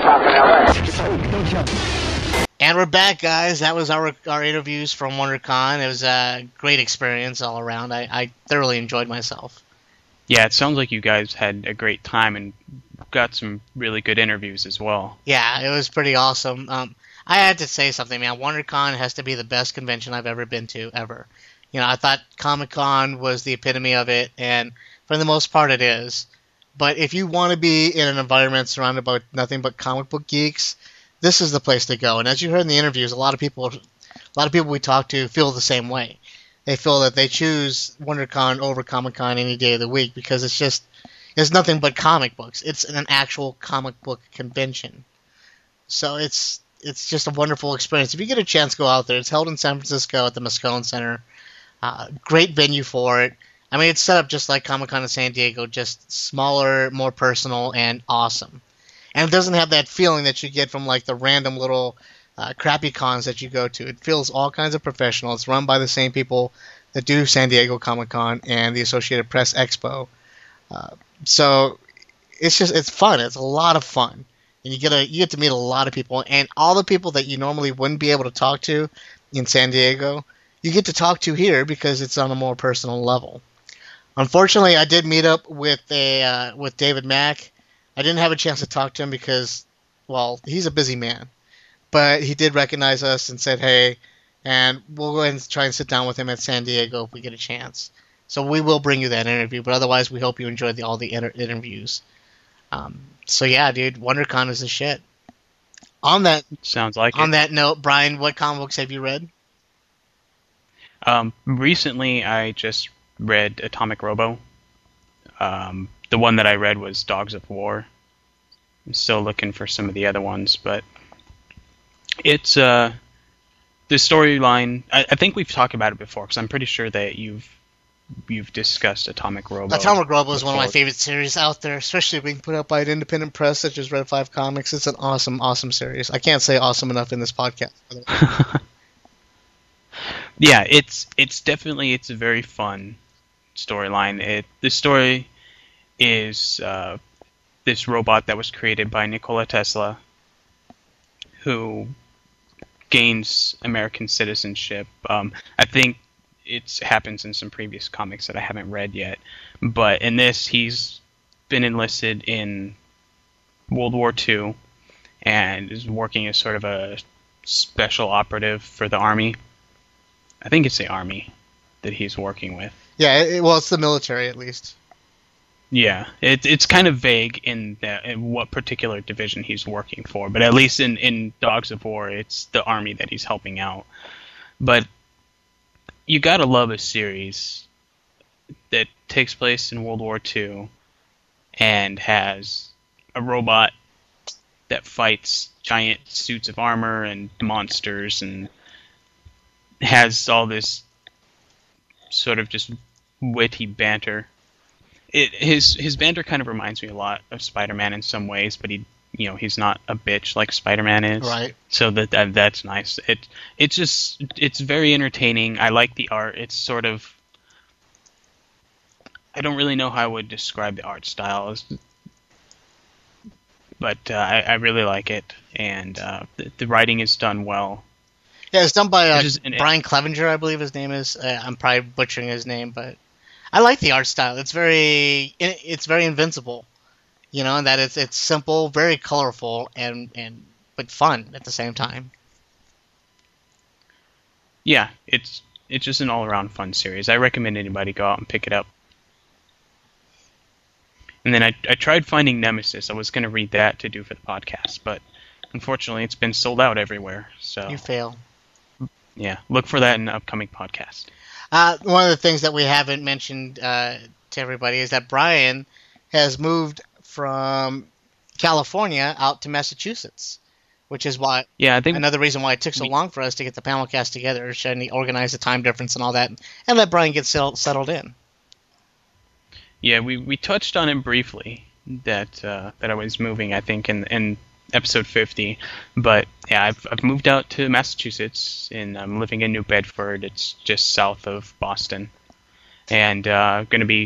And we're back, guys. That was our interviews from WonderCon. It was a great experience all around. I thoroughly enjoyed myself. Yeah, it sounds like you guys had a great time and got some really good interviews as well. Yeah, it was pretty awesome. I had to say something, man. WonderCon has to be the best convention I've ever been to, ever. I thought Comic-Con was the epitome of it, and for the most part it is. But if you want to be in an environment surrounded by nothing but comic book geeks, this is the place to go. And as you heard in the interviews, a lot of people we talked to feel the same way. They feel that they choose WonderCon over Comic-Con any day of the week because it's nothing but comic books. It's an actual comic book convention. So it's just a wonderful experience. If you get a chance to go out there, it's held in San Francisco at the Moscone Center. Great venue for it. I mean, it's set up just like Comic-Con in San Diego, just smaller, more personal, and awesome. And it doesn't have that feeling that you get from like the random little crappy cons that you go to. It feels all kinds of professional. It's run by the same people that do San Diego Comic-Con and the Associated Press Expo. So it's fun. It's a lot of fun. and you get to meet a lot of people, and all the people that you normally wouldn't be able to talk to in San Diego, you get to talk to here because it's on a more personal level. Unfortunately, I did meet up with David Mack. I didn't have a chance to talk to him because, well, he's a busy man, but he did recognize us and said, hey, and we'll go ahead and try and sit down with him at San Diego if we get a chance. So we will bring you that interview, but otherwise we hope you enjoyed all the interviews. So yeah, dude, WonderCon is the shit. On that note, Brian, what comic books have you read? Recently, I just read Atomic Robo. The one that I read was Dogs of War. I'm still looking for some of the other ones, but it's the storyline. I think we've talked about it before because I'm pretty sure that you've discussed Atomic Robo. Atomic Robo is one of my favorite series out there, especially being put out by an independent press such as Red 5 Comics. It's an awesome, awesome series. I can't say awesome enough in this podcast. Yeah, it's definitely a very fun storyline. The story is this robot that was created by Nikola Tesla, who gains American citizenship. I think it happens in some previous comics that I haven't read yet, but in this, he's been enlisted in World War II and is working as sort of a special operative for the Army. I think it's the Army that he's working with. Yeah, it's the military at least. Yeah, it's kind of vague in what particular division he's working for, but at least in Dogs of War, it's the Army that he's helping out. But you gotta love a series that takes place in World War II and has a robot that fights giant suits of armor and monsters and has all this sort of just witty banter. His banter kind of reminds me a lot of Spider-Man in some ways, but he's not a bitch like Spider-Man is. Right. So that's nice. It's very entertaining. I like the art. It's sort of, I don't really know how I would describe the art style, but I really like it, and the writing is done well. Yeah, it's done by Brian Clevenger, I believe his name is. I'm probably butchering his name, but I like the art style. It's very invincible, and that it's simple, very colorful, but fun at the same time. Yeah, it's just an all-around fun series. I recommend anybody go out and pick it up. And then I tried finding Nemesis. I was going to read that to do for the podcast, but unfortunately it's been sold out everywhere. So you fail. Yeah, look for that in the upcoming podcast. One of the things that we haven't mentioned to everybody is that Brian has moved from California out to Massachusetts, which is why another reason why it took so long for us to get the panel cast together, and organize the time difference and all that, and let Brian get settled in. Yeah, we touched on it briefly that I was moving, I think, in episode 50, but yeah, I've moved out to Massachusetts, and I'm living in New Bedford. It's just south of Boston, and going to be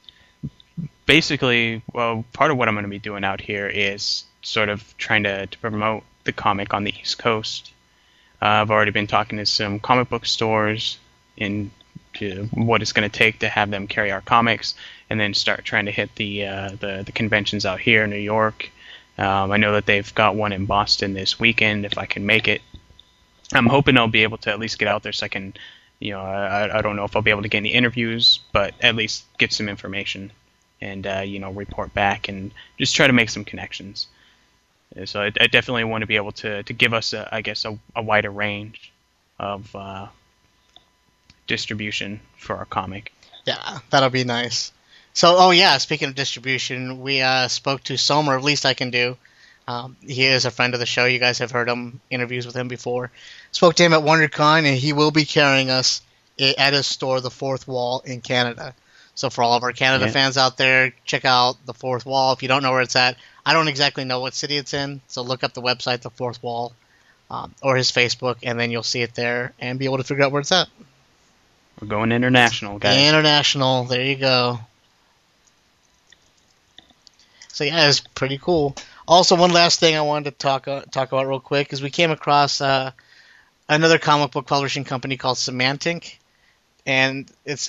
basically, well, part of what I'm going to be doing out here is sort of trying to promote the comic on the East Coast. I've already been talking to some comic book stores in what it's going to take to have them carry our comics, and then start trying to hit the conventions out here in New York. I know that they've got one in Boston this weekend, if I can make it. I'm hoping I'll be able to at least get out there so I can, I don't know if I'll be able to get any interviews, but at least get some information and, report back and just try to make some connections. So I definitely want to be able to give us, a wider range of distribution for our comic. Yeah, that'll be nice. So, speaking of distribution, we spoke to Somer, at least I can do. He is a friend of the show. You guys have heard interviews with him before. Spoke to him at WonderCon, and he will be carrying us at his store, The Fourth Wall, in Canada. So for all of our Canada fans out there, check out The Fourth Wall. If you don't know where it's at, I don't exactly know what city it's in, so look up the website, The Fourth Wall, or his Facebook, and then you'll see it there and be able to figure out where it's at. We're going international, guys. International, there you go. So yeah, it's pretty cool. Also, one last thing I wanted to talk about real quick is we came across another comic book publishing company called Semantink, and it's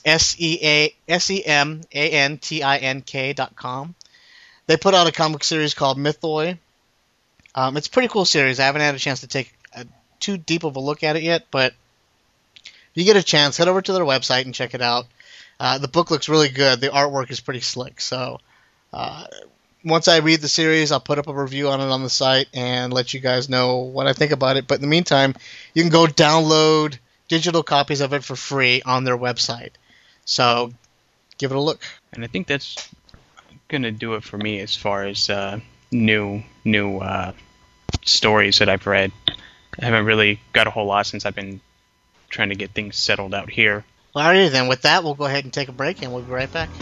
SEMANTINK.com. They put out a comic series called Mythoi. It's a pretty cool series. I haven't had a chance to take too deep of a look at it yet, but if you get a chance, head over to their website and check it out. The book looks really good. The artwork is pretty slick. So once I read the series, I'll put up a review on it on the site and let you guys know what I think about it. But in the meantime, you can go download digital copies of it for free on their website. So give it a look. And I think that's going to do it for me as far as new stories that I've read. I haven't really got a whole lot since I've been trying to get things settled out here. Well, alrighty then. With that, we'll go ahead and take a break, and we'll be right back.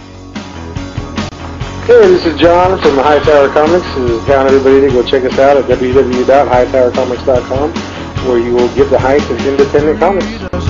Hey, this is John from the High Tower Comics. This is telling everybody to go check us out at www.hightowercomics.com, where you will get the height of independent comics.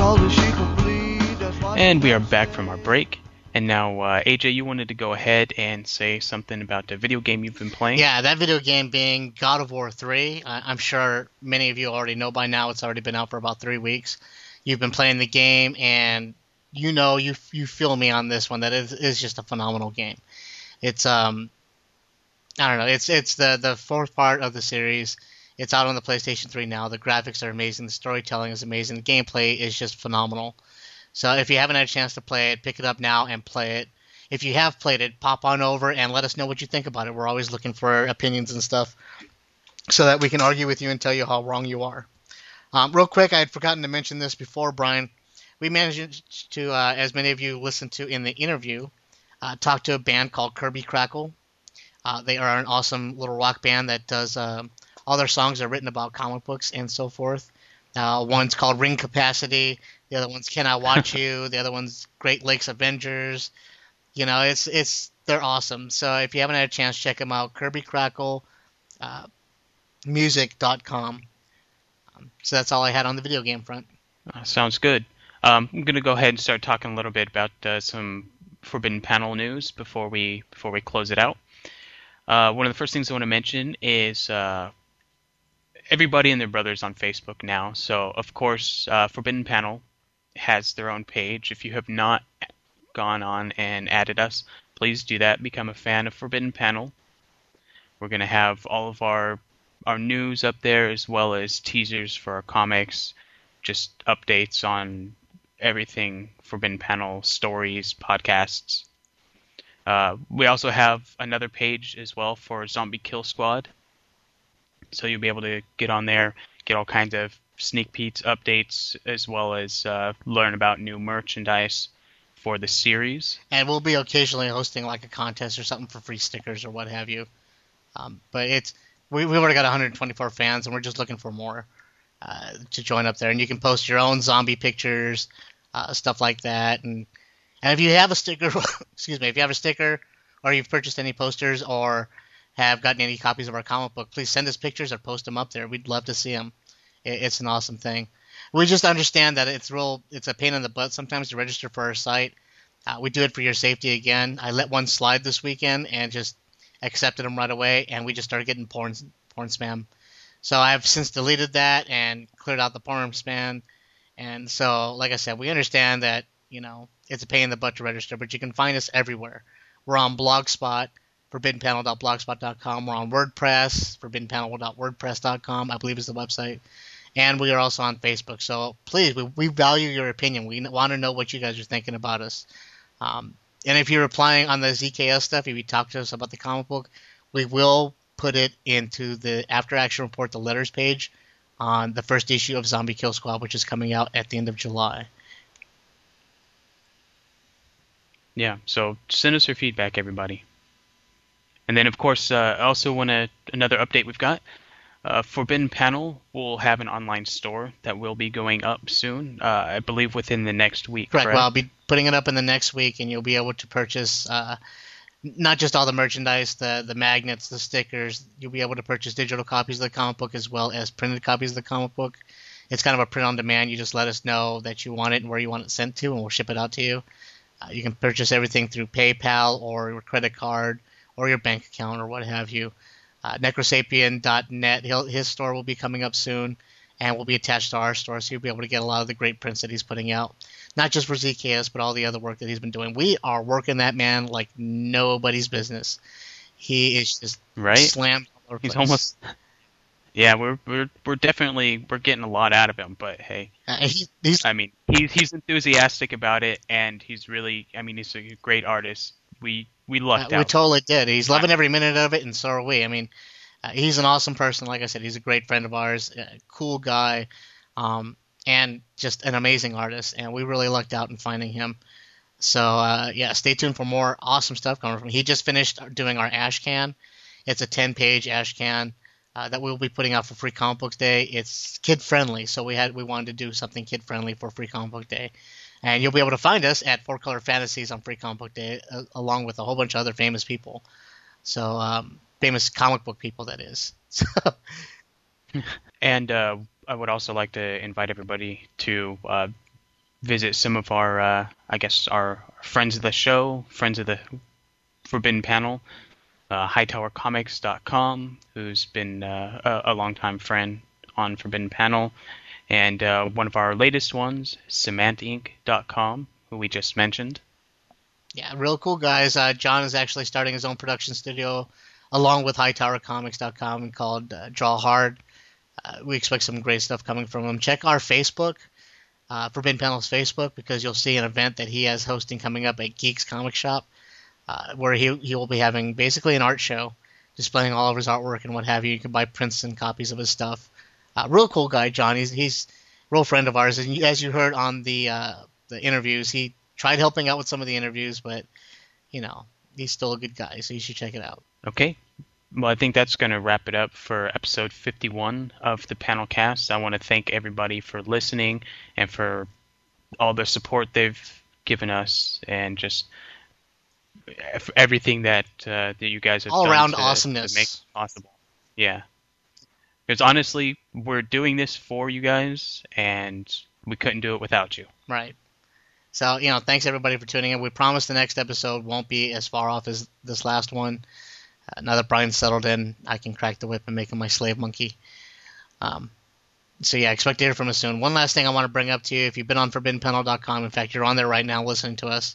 And we are back from our break. And now, AJ, you wanted to go ahead and say something about the video game you've been playing? Yeah, that video game being God of War 3. I'm sure many of you already know by now. It's already been out for about 3 weeks. You've been playing the game, and you feel me on this one, that it is just a phenomenal game. It's I don't know, it's the fourth part of the series. It's out on the PlayStation 3 now. The graphics are amazing, the storytelling is amazing, the gameplay is just phenomenal. So if you haven't had a chance to play it, pick it up now and play it. If you have played it, pop on over and let us know what you think about it. We're always looking for opinions and stuff so that we can argue with you and tell you how wrong you are. Real quick, I had forgotten to mention this before, Brian. We managed to, as many of you listened to in the interview, talk to a band called Kirby Crackle. They are an awesome little rock band that does all their songs are written about comic books and so forth. One's called Ring Capacity. The other one's Can I Watch You? The other one's Great Lakes Avengers. You know, they're awesome. So if you haven't had a chance, check them out. Kirby Crackle music.com. So that's all I had on the video game front. Sounds good. I'm going to go ahead and start talking a little bit about some Forbidden Panel news before we close it out. One of the first things I want to mention is everybody and their brothers on Facebook now. So, of course, Forbidden Panel has their own page. If you have not gone on and added us, please do that. Become a fan of Forbidden Panel. We're going to have all of our news up there, as well as teasers for our comics, just updates on everything Forbidden Panel, stories, podcasts. We also have another page as well for Zombie Kill Squad. So you'll be able to get on there, get all kinds of sneak peeks, updates, as well as learn about new merchandise for the series. And we'll be occasionally hosting like a contest or something for free stickers or what have you. But we've already got 124 fans, and we're just looking for more to join up there. And you can post your own zombie pictures, stuff like that. And if you have a sticker, excuse me, if you have a sticker or you've purchased any posters or have gotten any copies of our comic book, please send us pictures or post them up there. We'd love to see them. It's an awesome thing. We just understand that it's a pain in the butt sometimes to register for our site. We do it for your safety again. I let one slide this weekend and just accepted them right away, and we just started getting porn spam. So I've since deleted that and cleared out the porn spam. And so, like I said, we understand that, it's a pain in the butt to register, but you can find us everywhere. We're on Blogspot, forbiddenpanel.blogspot.com. We're on WordPress, forbiddenpanel.wordpress.com, I believe is the website. And we are also on Facebook. So please, we value your opinion. We want to know what you guys are thinking about us. And if you're replying on the ZKS stuff, if you talk to us about the comic book, we will put it into the After Action Report, the letters page, on the first issue of Zombie Kill Squad, which is coming out at the end of July. Yeah, so send us your feedback, everybody. And then, of course, I also want another update we've got. Forbidden Panel will have an online store that will be going up soon, I believe within the next week. Correct. Well, I'll be putting it up in the next week, and you'll be able to purchase not just all the merchandise, the magnets, the stickers. You'll be able to purchase digital copies of the comic book as well as printed copies of the comic book. It's kind of a print on demand. You just let us know that you want it and where you want it sent to, and we'll ship it out to you. You can purchase everything through PayPal or your credit card or your bank account or what have you. Necrosapien.net. His store will be coming up soon and will be attached to our store, so you'll be able to get a lot of the great prints that he's putting out. Not just for ZKS, but all the other work that he's been doing. We are working that man like nobody's business. He is just slammed all over the place. Almost... Yeah, we're definitely getting a lot out of him, but hey, he's enthusiastic about it, and he's a great artist. We lucked out. We totally did. He's loving every minute of it, and so are we. I mean, he's an awesome person. Like I said, he's a great friend of ours, cool guy, and just an amazing artist. And we really lucked out in finding him. So stay tuned for more awesome stuff coming from him. He just finished doing our Ash Can. It's a 10-page Ash Can. That we'll be putting out for Free Comic Books Day. It's kid friendly, so we wanted to do something kid friendly for Free Comic Book Day, and you'll be able to find us at 4Color Fantasies on Free Comic Book Day, along with a whole bunch of other famous people. So famous comic book people, that is. And I would also like to invite everybody to visit some of our, our friends of the show, friends of the Forbidden Panel. HightowerComics.com, who's been a longtime friend on Forbidden Panel, and one of our latest ones, SemantInc.com, who we just mentioned. Yeah, real cool guys. John is actually starting his own production studio along with HightowerComics.com called Draw Hard. We expect some great stuff coming from him. Check our Facebook, Forbidden Panel's Facebook, because you'll see an event that he has hosting coming up at Geeks Comic Shop. Where he will be having basically an art show, displaying all of his artwork and what have you. You can buy prints and copies of his stuff. Real cool guy, John. He's a real friend of ours. And as you heard on the interviews, he tried helping out with some of the interviews, but, he's still a good guy, so you should check it out. Okay. Well, I think that's going to wrap it up for episode 51 of the Panel Cast. I want to thank everybody for listening and for all the support they've given us, and just everything that you guys have all done around to awesomeness make it possible. Yeah, because honestly, we're doing this for you guys, and we couldn't do it without you. Right. So thanks everybody for tuning in. We promise the next episode won't be as far off as this last one. Now that Brian's settled in, I can crack the whip and make him my slave monkey. Expect to hear from us soon. One last thing I want to bring up to you: if you've been on ForbiddenPanel.com, in fact, you're on there right now listening to us.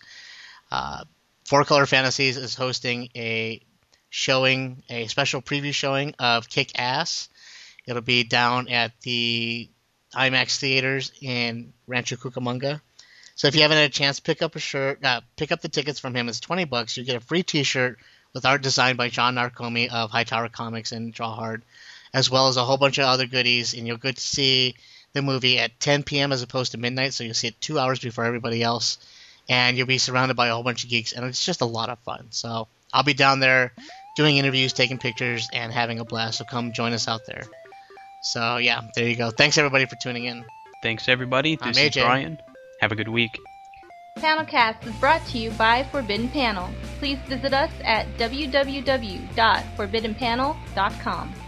4Color Fantasies is hosting a special preview showing of Kick-Ass. It'll be down at the IMAX theaters in Rancho Cucamonga. So if you haven't had a chance, pick up the tickets from him. It's $20. You get a free T-shirt with art designed by John Narcomi of Hightower Comics and Draw Hard, as well as a whole bunch of other goodies. And you'll get to see the movie at 10 p.m. as opposed to midnight, so you'll see it 2 hours before everybody else. And you'll be surrounded by a whole bunch of geeks, and it's just a lot of fun. So I'll be down there doing interviews, taking pictures, and having a blast. So come join us out there. So, there you go. Thanks, everybody, for tuning in. Thanks, everybody. This is Brian. Have a good week. Panelcast is brought to you by Forbidden Panel. Please visit us at www.forbiddenpanel.com.